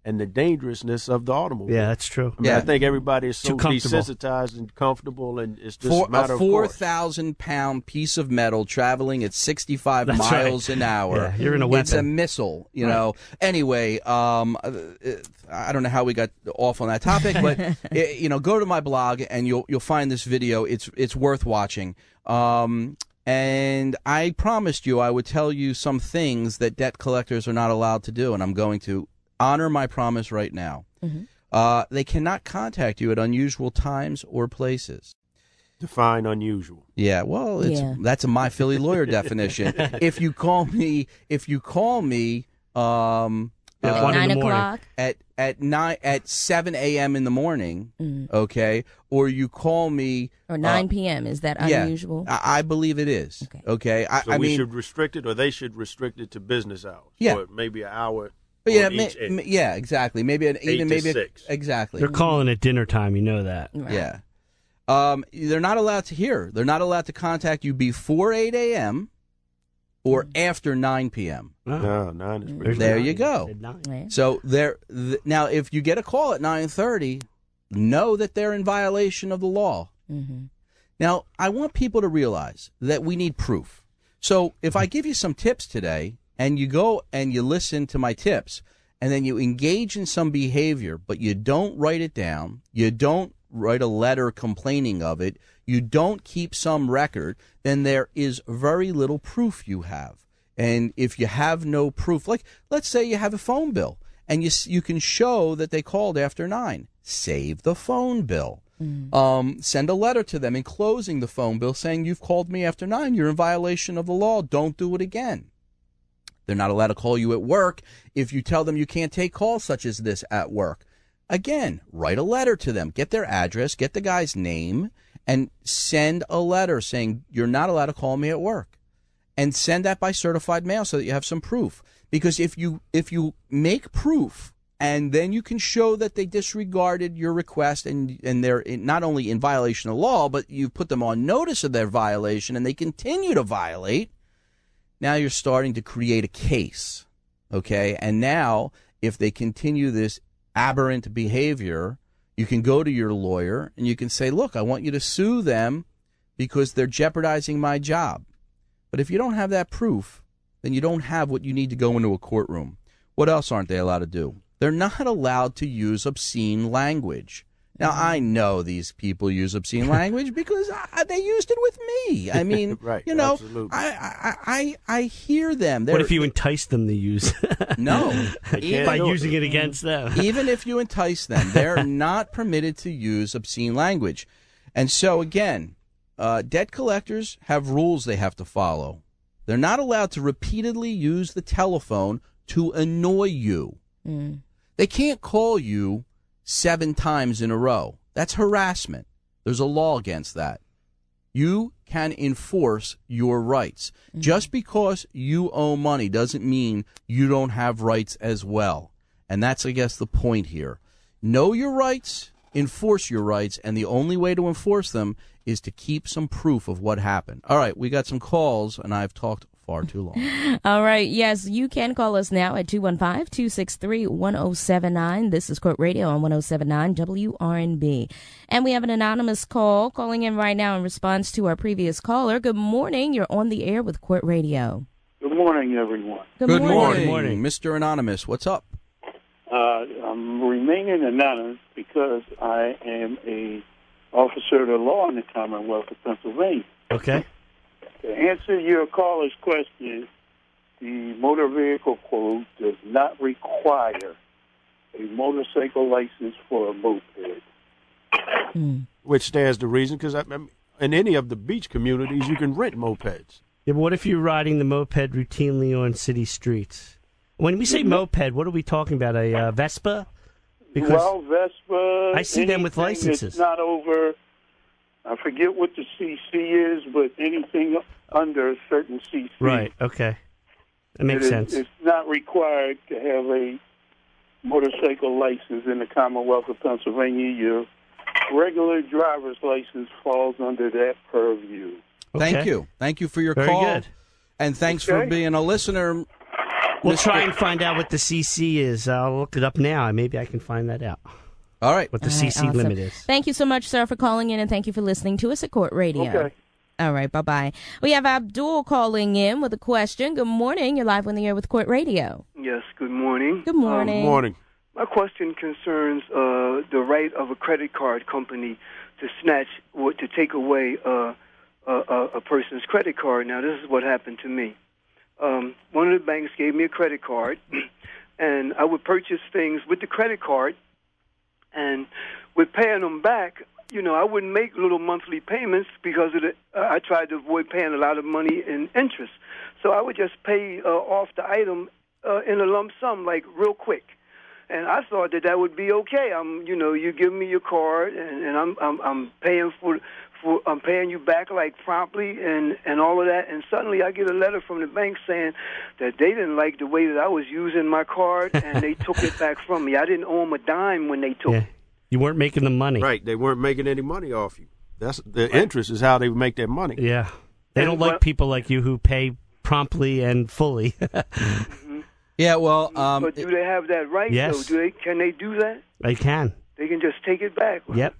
and the dangerousness of the automobile. Yeah, that's true. I mean, Yeah. I think everybody is so Too comfortable. desensitized and comfortable, and it's just For a matter a of four course. thousand pound piece of metal traveling at sixty-five That's miles right. an hour. Yeah, you're in a It's a weapon. missile, you know. Anyway, um, uh, I don't know how we got off on that topic, but eh, you know, go to my blog and you'll you'll find this video. It's it's worth watching. Um, and I promised you I would tell you some things that debt collectors are not allowed to do, and I'm going to honor my promise right now. Mm-hmm. Uh, they cannot contact you at unusual times or places. Define unusual. Yeah, well, it's Yeah. that's a My Philly Lawyer definition. If you call me, if you call me, um, At uh, one in Nine the morning. o'clock. at at nine at seven a.m. in the morning, Mm. okay, or you call me Or nine p.m. Is that yeah, unusual? I, I believe it is. Okay. Okay, I, So I we mean, should restrict it, or they should restrict it to business hours. Yeah. Or maybe an hour. but yeah, on ma- each end. ma- yeah, exactly. Maybe an, even to maybe a- six. exactly. They're calling it dinner time. You know that. Right. Yeah. Um, they're not allowed to hear. They're not allowed to contact you before eight a.m. or after nine p.m. Oh. No, nine is pretty. There's There nine. you go. Said nine. Right. So there. Th- now, if you get a call at nine thirty, know that they're in violation of the law. Mm-hmm. Now, I want people to realize that we need proof. So if I give you some tips today, and you go and you listen to my tips, and then you engage in some behavior, but you don't write it down, you don't write a letter complaining of it, you don't keep some record, then there is very little proof you have. And if you have no proof, like let's say you have a phone bill and you s- you can show that they called after nine, save the phone bill. Um, send a letter to them enclosing the phone bill saying you've called me after nine. You're in violation of the law. Don't do it again. They're not allowed to call you at work if you tell them you can't take calls such as this at work. Again, write a letter to them. Get their address, get the guy's name, and send a letter saying you're not allowed to call me at work. And send that by certified mail so that you have some proof. Because if you if you make proof and then you can show that they disregarded your request and and they're in, not only in violation of law, but you've put them on notice of their violation and they continue to violate, now you're starting to create a case, okay? And now, if they continue this aberrant behavior, you can go to your lawyer and you can say, look, I want you to sue them because they're jeopardizing my job. But if you don't have that proof, then you don't have what you need to go into a courtroom. What else aren't they allowed to do? They're not allowed to use obscene language. Now, I know these people use obscene language because I, they used it with me. I mean, Right, you know, absolutely. I, I, I, I hear them. They're, What if you entice them to use No. can't Even, by do it. using it against them? even if you entice them, they're not permitted to use obscene language. And so, again, uh, debt collectors have rules they have to follow. They're not allowed to repeatedly use the telephone to annoy you. Mm. They can't call you seven times in a row. That's harassment. There's a law against that. You can enforce your rights. Mm-hmm. Just because you owe money doesn't mean you don't have rights as well. And that's, I guess, the point here. Know your rights, enforce your rights, and the only way to enforce them is to keep some proof of what happened. All right, we got some calls, and I've talked far too long. All right. Yes, you can call us now at two one five, two six three, one oh seven nine. This is Court Radio on one oh seven nine W R N B. And we have an anonymous call calling in right now in response to our previous caller. Good morning. You're on the air with Court Radio. Good morning, everyone. Good, Good morning. morning, morning. Mister Anonymous. What's up? Uh, I'm remaining anonymous because I am a officer of the law in the Commonwealth of Pennsylvania. Okay. To answer your caller's question, the motor vehicle code does not require a motorcycle license for a moped. Mm. Which stands to reason, because in any of the beach communities, you can rent mopeds. Yeah, but what if you're riding the moped routinely on city streets? When we say moped, what are we talking about? A uh, Vespa? Because well, Vespa. I see them with anything licenses. It's not over. I forget what the C C is, but anything under a certain C C. right, okay, that makes It is- sense. It's not required to have a motorcycle license in the Commonwealth of Pennsylvania. Your regular driver's license falls under that purview. Thank Okay. you. Thank you for your Very call. good. And thanks for Okay. being a listener. We'll try and find out what the C C is. I'll look it up now. Maybe I can find that out. All right. What the All C right, C awesome. limit is. Thank you so much, sir, for calling in, and thank you for listening to us at Court Radio. Okay. All right, bye-bye. We have Abdul calling in with a question. Good morning. You're live on the air with Court Radio. Yes, good morning. Good morning. Good morning. My question concerns uh, the right of a credit card company to snatch or to take away uh, a, a, a person's credit card. Now, this is what happened to me. Um, one of the banks gave me a credit card, and I would purchase things with the credit card, and with paying them back, you know, I wouldn't make little monthly payments because of the, uh, I tried to avoid paying a lot of money in interest. So I would just pay uh, off the item uh, in a lump sum, like real quick. And I thought that that would be okay. I'm, you know, you give me your card, and, and I'm, I'm, I'm paying for, for, I'm paying you back like promptly, and, and all of that. And suddenly, I get a letter from the bank saying that they didn't like the way that I was using my card, and they took it back from me. I didn't owe them a dime when they took Yeah. it. You weren't making the money. Right. They weren't making any money off you. That's the interest is how they make their money. Yeah. They don't And like what- people like you who pay promptly and fully. Yeah, well, um, But do they have that right, Yes. though? Do they? Can they do that? They can. They can just take it back. Yep.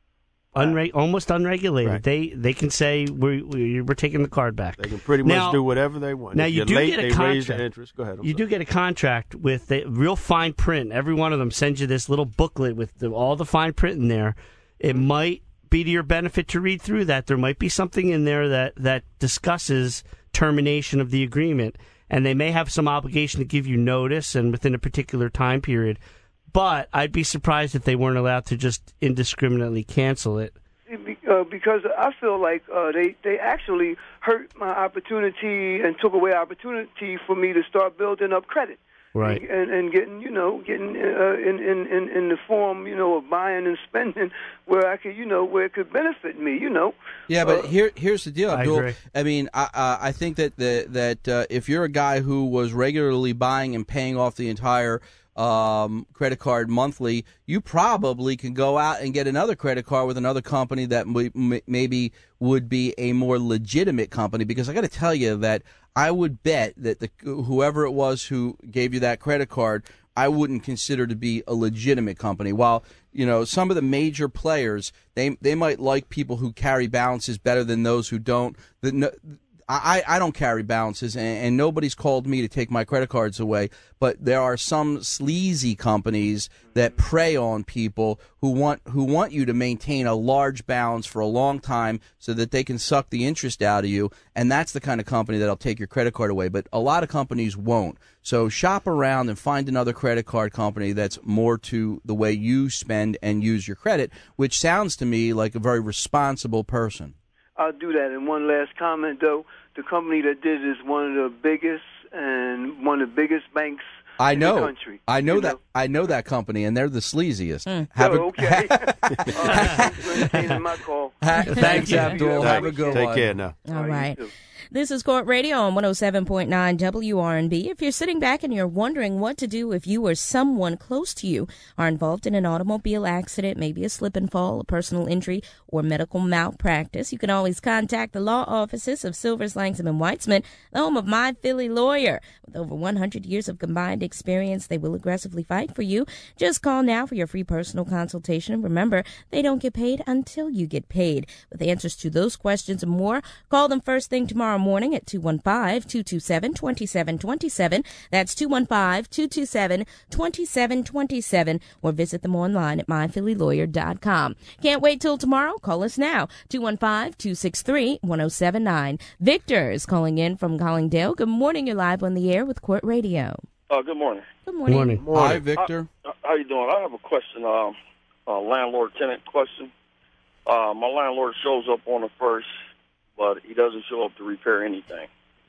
Unre- almost unregulated. Right. They they can say we're we're we're taking the card back. They can pretty much Now- do whatever they want. now If you you're do late, get a they raise the contract. interest. Go ahead. I'm You do sorry. get a contract with the real fine print. Every one of them sends you this little booklet with the, all the fine print in there. It might be to your benefit to read through that. There might be something in there that, that discusses termination of the agreement, and they may have some obligation to give you notice and within a particular time period. But I'd be surprised if they weren't allowed to just indiscriminately cancel it. Uh, because I feel like uh, they they actually hurt my opportunity and took away opportunity for me to start building up credit. Right. And, and getting, you know, getting uh, in, in, in, in the form, you know, of buying and spending where I could, you know, where it could benefit me, you know. Yeah, but Uh, here here's the deal, I Abdul. agree. I mean, I uh, I think that the, that uh, if you're a guy who was regularly buying and paying off the entire um, credit card monthly, you probably can go out and get another credit card with another company that m- m- maybe would be a more legitimate company. Because I got to tell you that I would bet that the whoever it was who gave you that credit card, I wouldn't consider to be a legitimate company. While, you know, some of the major players, they they might like people who carry balances better than those who don't. The, no, I, I don't carry balances, and, and nobody's called me to take my credit cards away. But there are some sleazy companies that prey on people who want who want you to maintain a large balance for a long time so that they can suck the interest out of you. And that's the kind of company that'll take your credit card away. But a lot of companies won't. So shop around and find another credit card company that's more to the way you spend and use your credit, which sounds to me like a very responsible person. I'll do that. And one last comment, though. The company that did it is one of the biggest and one of the biggest banks I in know. the country. I know you that. I know that company, and they're the sleaziest. Mm. Have oh, a, okay. All right, thanks for entertaining my call. Thanks, Abdul. Have a good Take one. care now. All All right, right. you too. This is Court Radio on one oh seven point nine W R N B. If you're sitting back and you're wondering what to do if you or someone close to you are involved in an automobile accident, maybe a slip and fall, a personal injury, or medical malpractice, you can always contact the law offices of Silvers, Langsam, and Weitzman, the home of My Philly Lawyer. With over one hundred years of combined experience, they will aggressively fight for you. Just call now for your free personal consultation. Remember, they don't get paid until you get paid. With answers to those questions and more, call them first thing tomorrow morning at two one five, two two seven, two seven two seven. That's two one five, two two seven, two seven two seven, or visit them online at my philly lawyer dot com. Can't wait till tomorrow? Call us now, two one five, two six three, one oh seven nine. Victor is calling in from Collingdale. Good morning. You're live on the air with Court Radio. Uh, good morning. Good morning. Morning. Hi, Victor. Uh, how you doing? I have a question, um, a landlord-tenant question. Uh, my landlord shows up on the first, but he doesn't show up to repair anything.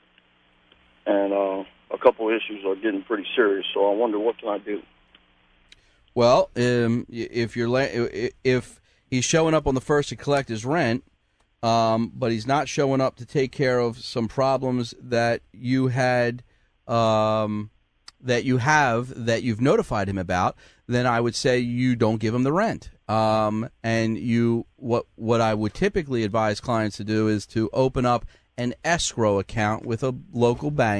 And uh, a couple of issues are getting pretty serious, so I wonder what can I do? Well, um, if you're la- if he's showing up on the first to collect his rent, um, but he's not showing up to take care of some problems that you had, um, that you have that you've notified him about, then I would say you don't give him the rent. Um, and you what what I would typically advise clients to do is to open up an escrow account with a local bank.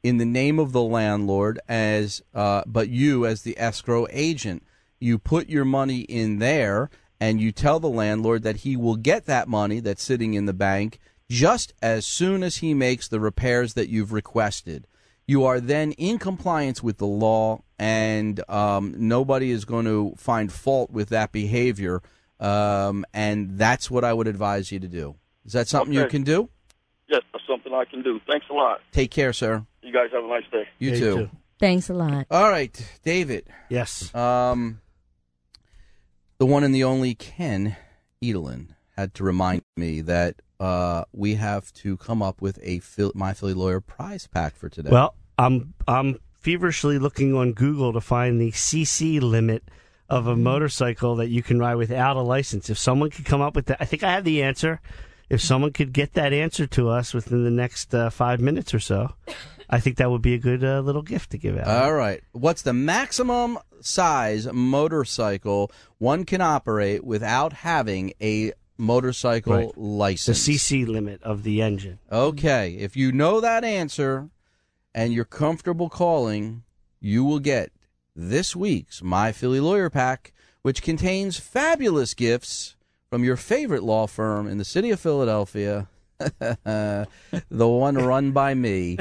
in the name of the landlord, as uh, but you as the escrow agent. You put your money in there, and you tell the landlord that he will get that money that's sitting in the bank just as soon as he makes the repairs that you've requested. You are then in compliance with the law, and um, nobody is going to find fault with that behavior, um, and that's what I would advise you to do. Is that something Okay. you can do? Yes, that's something I can do. Thanks a lot. Take care, sir. You guys have a nice day. You Yeah, too. you too. Thanks a lot. All right, David. Yes. Um, the one and the only Ken Edelin had to remind me that uh, we have to come up with a Phil- My Philly Lawyer prize pack for today. Well, I'm I'm feverishly looking on Google to find the C C limit of a motorcycle that you can ride without a license. If someone could come up with that, I think I have the answer. If someone could get that answer to us within the next uh, five minutes or so, I think that would be a good uh, little gift to give out. All right. What's the maximum size motorcycle one can operate without having a motorcycle Right. license? The C C limit of the engine. Okay. If you know that answer and you're comfortable calling, you will get this week's My Philly Lawyer Pack, which contains fabulous gifts from your favorite law firm in the city of Philadelphia, the one run by me.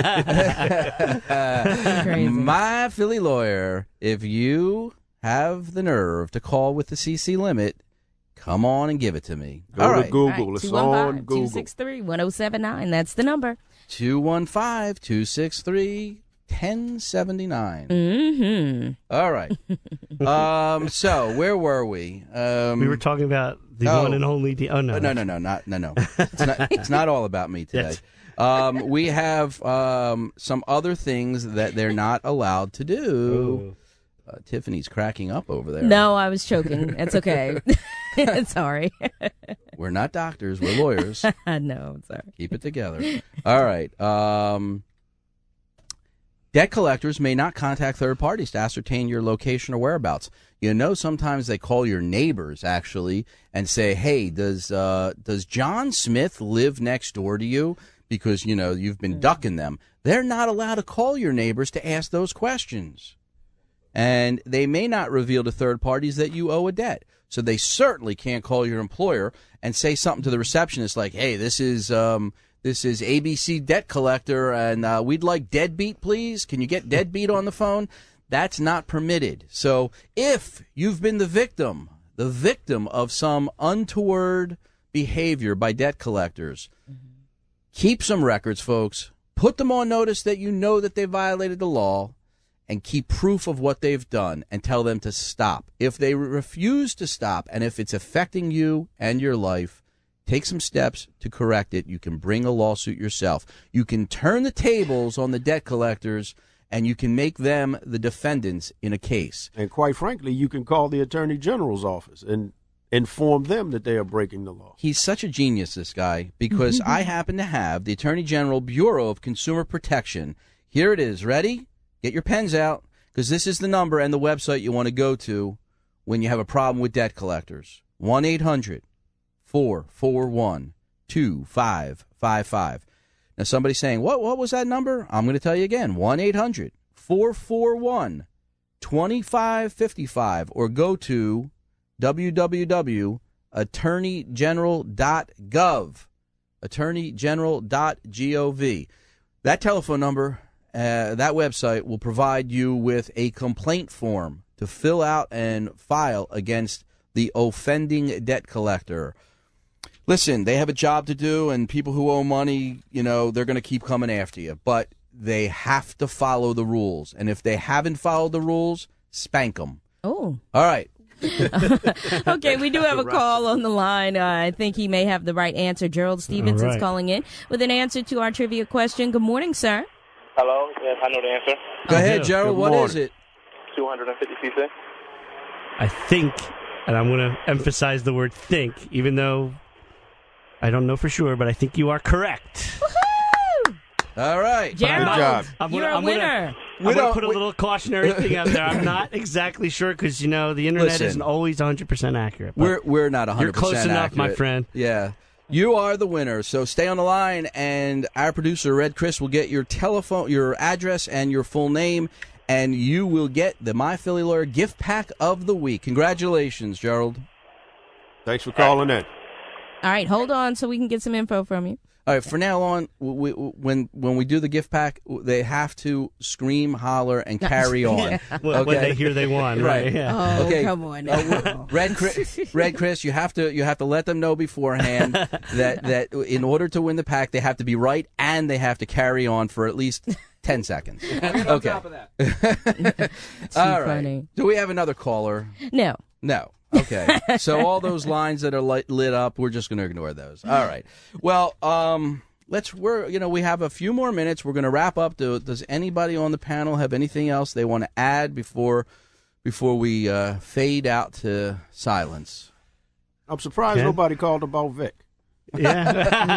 My Philly Lawyer. If you have the nerve to call with the C C limit, come on and give it to me. Go All to right. Google. It's on Google. two six three, one oh seven nine. That's the number. two one five, two six three, one oh seven nine. Mm-hmm. All right. um, so, where were we? Um, We were talking about the oh. one and only. D- oh no, Uh, no, no, no, not no, no. It's not, it's not all about me today. Yes. Um, we have um, some other things that they're not allowed to do. Uh, Tiffany's cracking up over there. No, I was choking. It's okay. Sorry. We're not doctors. We're lawyers. No, I'm sorry. Keep it together. All right. Um, debt collectors may not contact third parties to ascertain your location or whereabouts. You know, sometimes they call your neighbors, actually, and say, hey, does uh, does John Smith live next door to you? Because, you know, you've been ducking them. They're not allowed to call your neighbors to ask those questions. And they may not reveal to third parties that you owe a debt. So they certainly can't call your employer and say something to the receptionist like, hey, this is um, this is A B C Debt Collector, and uh, we'd like Deadbeat, please. Can you get Deadbeat on the phone? That's not permitted. So if you've been the victim, the victim of some untoward behavior by debt collectors, keep some records, folks. Put them on notice that you know that they violated the law, and keep proof of what they've done and tell them to stop. If they refuse to stop, and if it's affecting you and your life, take some steps to correct it. You can bring a lawsuit yourself. You can turn the tables on the debt collectors, and you can make them the defendants in a case. And quite frankly, you can call the Attorney General's office and inform them that they are breaking the law. He's such a genius, this guy, because I happen to have the Attorney General Bureau of Consumer Protection. Here it is. Ready? Get your pens out, because this is the number and the website you want to go to when you have a problem with debt collectors. one eight hundred, four four one, two five five five. Now, somebody's saying, what What was that number? I'm going to tell you again, one eight hundred, four four one, two five five five, or go to w w w dot attorney general dot gov, attorney general dot gov. That telephone number, uh, that website will provide you with a complaint form to fill out and file against the offending debt collector. Listen, they have a job to do, and people who owe money, you know, they're going to keep coming after you. But they have to follow the rules. And if they haven't followed the rules, spank them. Oh. All right. Okay, we do have a call on the line. Uh, I think he may have the right answer. Gerald Stevens All is right. calling in with an answer to our trivia question. Good morning, sir. Hello, yes, I know the answer. Go ahead, do. Gerald. Good What morning. is it? two hundred fifty C C. I think, and I'm going to emphasize the word think, even though I don't know for sure, but I think you are correct. All right. Gerald, job. I'm you're gonna- a I'm gonna- winner. I'm We going to don't- put a we- little cautionary thing out there. I'm not exactly sure because, you know, the internet Listen. isn't always one hundred percent accurate. but We're we're not one hundred You're percent close enough, my accurate. friend. Yeah. You are the winner. So stay on the line, and our producer, Red Chris, will get your telephone, your address, and your full name, and you will get the My Philly Lawyer gift pack of the week. Congratulations, Gerald. Thanks for calling in. All right, hold on so we can get some info from you. All right, for now on, we, when when we do the gift pack, they have to scream, holler, and carry on. Yeah. Okay? When they hear they won, right? right. Yeah. Oh, okay. come on. Uh, Red Chris, Red Chris, you have to you have to let them know beforehand that that in order to win the pack, they have to be right and they have to carry on for at least ten seconds. Okay. On top of that. All right. Funny. Do we have another caller? No. No. Okay, so all those lines that are lit, lit up, we're just going to ignore those. All right. Well, um, let's. We're you know we have a few more minutes. We're going to wrap up. Do, does anybody on the panel have anything else they want to add before before we uh, fade out to silence? I'm surprised Ken? nobody called about Vic. Yeah,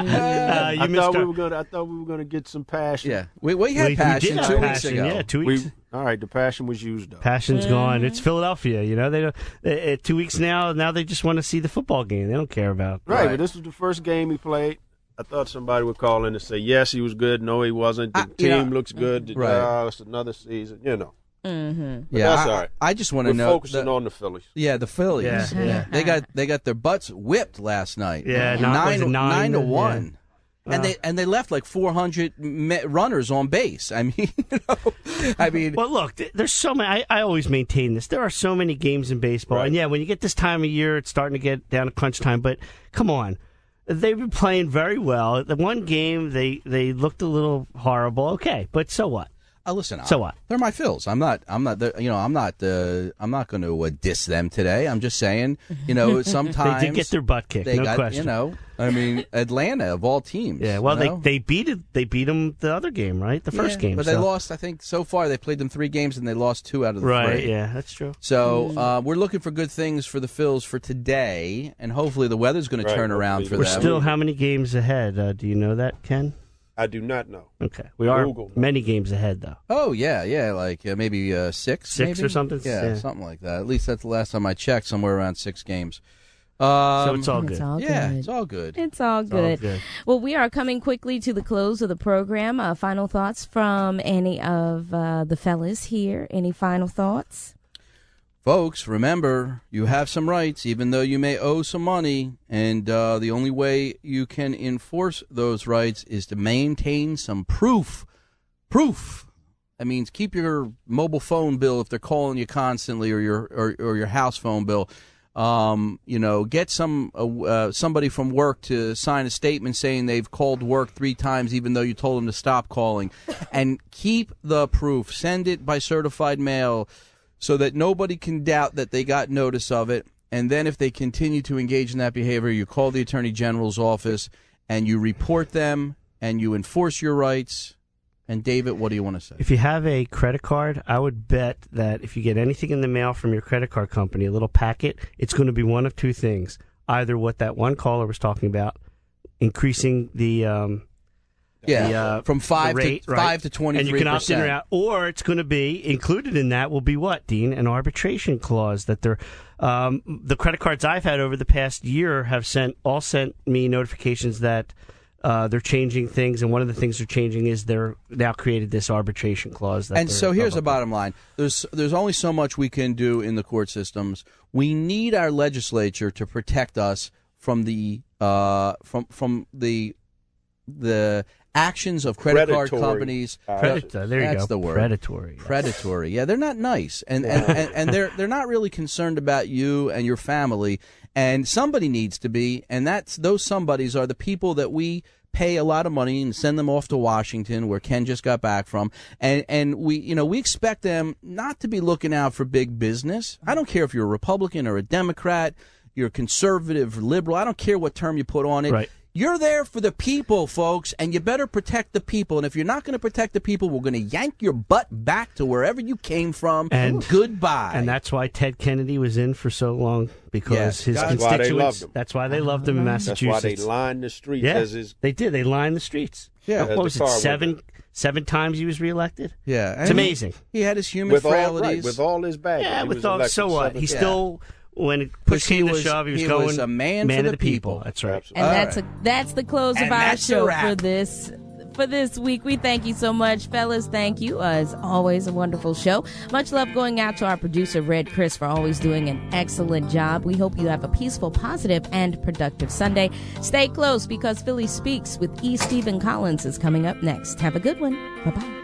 uh, you I missed thought our- we were gonna. I thought we were gonna get some passion. Yeah, we we had We- we passion did have two weeks passion, ago. yeah, two weeks. We, all right, the passion was used up. Passion's gone. It's Philadelphia. You know they don't. Uh, uh, two weeks now. Now they just want to see the football game. They don't care about. Right, but this was the first game he played. I thought somebody would call in and say, yes, he was good. No, he wasn't. The I- you team know- looks good. The, Right. uh, it's another season. You know. Mm-hmm. But Yeah, that's I, all right. I just want to We're know. focusing the- on the Phillies. Yeah, the Phillies. Yeah, yeah. They got they got their butts whipped last night. Yeah, nine, nine- was it nine? nine to Yeah. one. And Uh, they and they left like four hundred me- runners on base. I mean, you know, I mean, Well, look, th- there's so many. I, I always maintain this. There are so many games in baseball, Right. and yeah, when you get this time of year, it's starting to get down to crunch time. But come on, they've been playing very well. The one game they they looked a little horrible. Okay, but so what? Uh, listen, So I- what? They're my Phils. I'm not. I'm not. You know. I'm not. Uh, I'm not going to uh, diss them today. I'm just saying. You know. Sometimes They did get their butt kicked, They no got. question. You know. I mean, Atlanta of all teams. Yeah, well, you they know? they beat it. They beat them the other game, right? The first Yeah, game, but so. they lost. I think so far they played them three games and they lost two out of the Right? three. Yeah, that's true. So uh, we're looking for good things for the Phils for today, and hopefully the weather's going Right, to turn around for hopefully. We're them. still how many games ahead? Uh, do you know that, Ken? I do not know. Okay, we are Google. many games ahead, though. Oh yeah, yeah, like uh, maybe uh, six, Six maybe? or something? Yeah, Yeah. something like that. At least that's the last time I checked. Somewhere around six games. Um, So it's all good. It's all yeah, good. it's all good. It's all all good. good. Well, we are coming quickly to the close of the program. Uh, final thoughts from any of uh, the fellas here? Any final thoughts? Folks, remember, you have some rights, even though you may owe some money, and uh, the only way you can enforce those rights is to maintain some proof. Proof. That means keep your mobile phone bill if they're calling you constantly, or your or, or your house phone bill. Um, you know, get some uh, uh, somebody from work to sign a statement saying they've called work three times, even though you told them to stop calling, and keep the proof. Send it by certified mail, so that nobody can doubt that they got notice of it. And then if they continue to engage in that behavior, you call the Attorney General's office and you report them and you enforce your rights. And David, what do you want to say? If you have a credit card, I would bet that if you get anything in the mail from your credit card company, a little packet, it's going to be one of two things. Either what that one caller was talking about, increasing the um, Yeah, the, uh, from five the rate, to right? five to twenty-three and you can opt in or percent. out, or it's going to be included in that will be what, Dean? An arbitration clause that they're um, the credit cards I've had over the past year have sent all sent me notifications that uh, they're changing things, and one of the things they're changing is they're now created this arbitration clause. That And they're- so here's blah, the blah, blah. bottom line: there's there's only so much we can do in the court systems. We need our legislature to protect us from the uh, from from the the actions of credit card Predatory companies. Predator, there you That's go. the word. Predatory. yes. Predatory. Yeah, they're not nice, and and, and and they're they're not really concerned about you and your family. And somebody needs to be, and that's those somebodies are the people that we pay a lot of money and send them off to Washington, where Ken just got back from, and and we you know we expect them not to be looking out for big business. I don't care if you're a Republican or a Democrat, you're a conservative, liberal. I don't care what term you put on it. Right. You're there for the people, folks, and you better protect the people. And if you're not going to protect the people, we're going to yank your butt back to wherever you came from. And goodbye. And that's why Ted Kennedy was in for so long, because Yes, his that's why they constituents. loved him. That's why they loved him in That's Massachusetts. why they lined the streets Yeah, as his. they did. They lined the streets. Yeah. What As was the it? car went Seven, by. seven times he was reelected. Yeah, It's and he- amazing. He, had his human With all, frailties. right, with all his baggage. Yeah, he with was all, elected so what? seven He times. still when it push came to was, shove, he was he going was a man, man for of the people. people. That's right. And All that's right. a, that's the close And of our that's a show wrap. for this for this week. We thank you so much, fellas. Thank you. Uh, as always, a wonderful show. Much love going out to our producer, Red Chris, for always doing an excellent job. We hope you have a peaceful, positive, and productive Sunday. Stay close because Philly Speaks with E. Stephen Collins is coming up next. Have a good one. Bye-bye.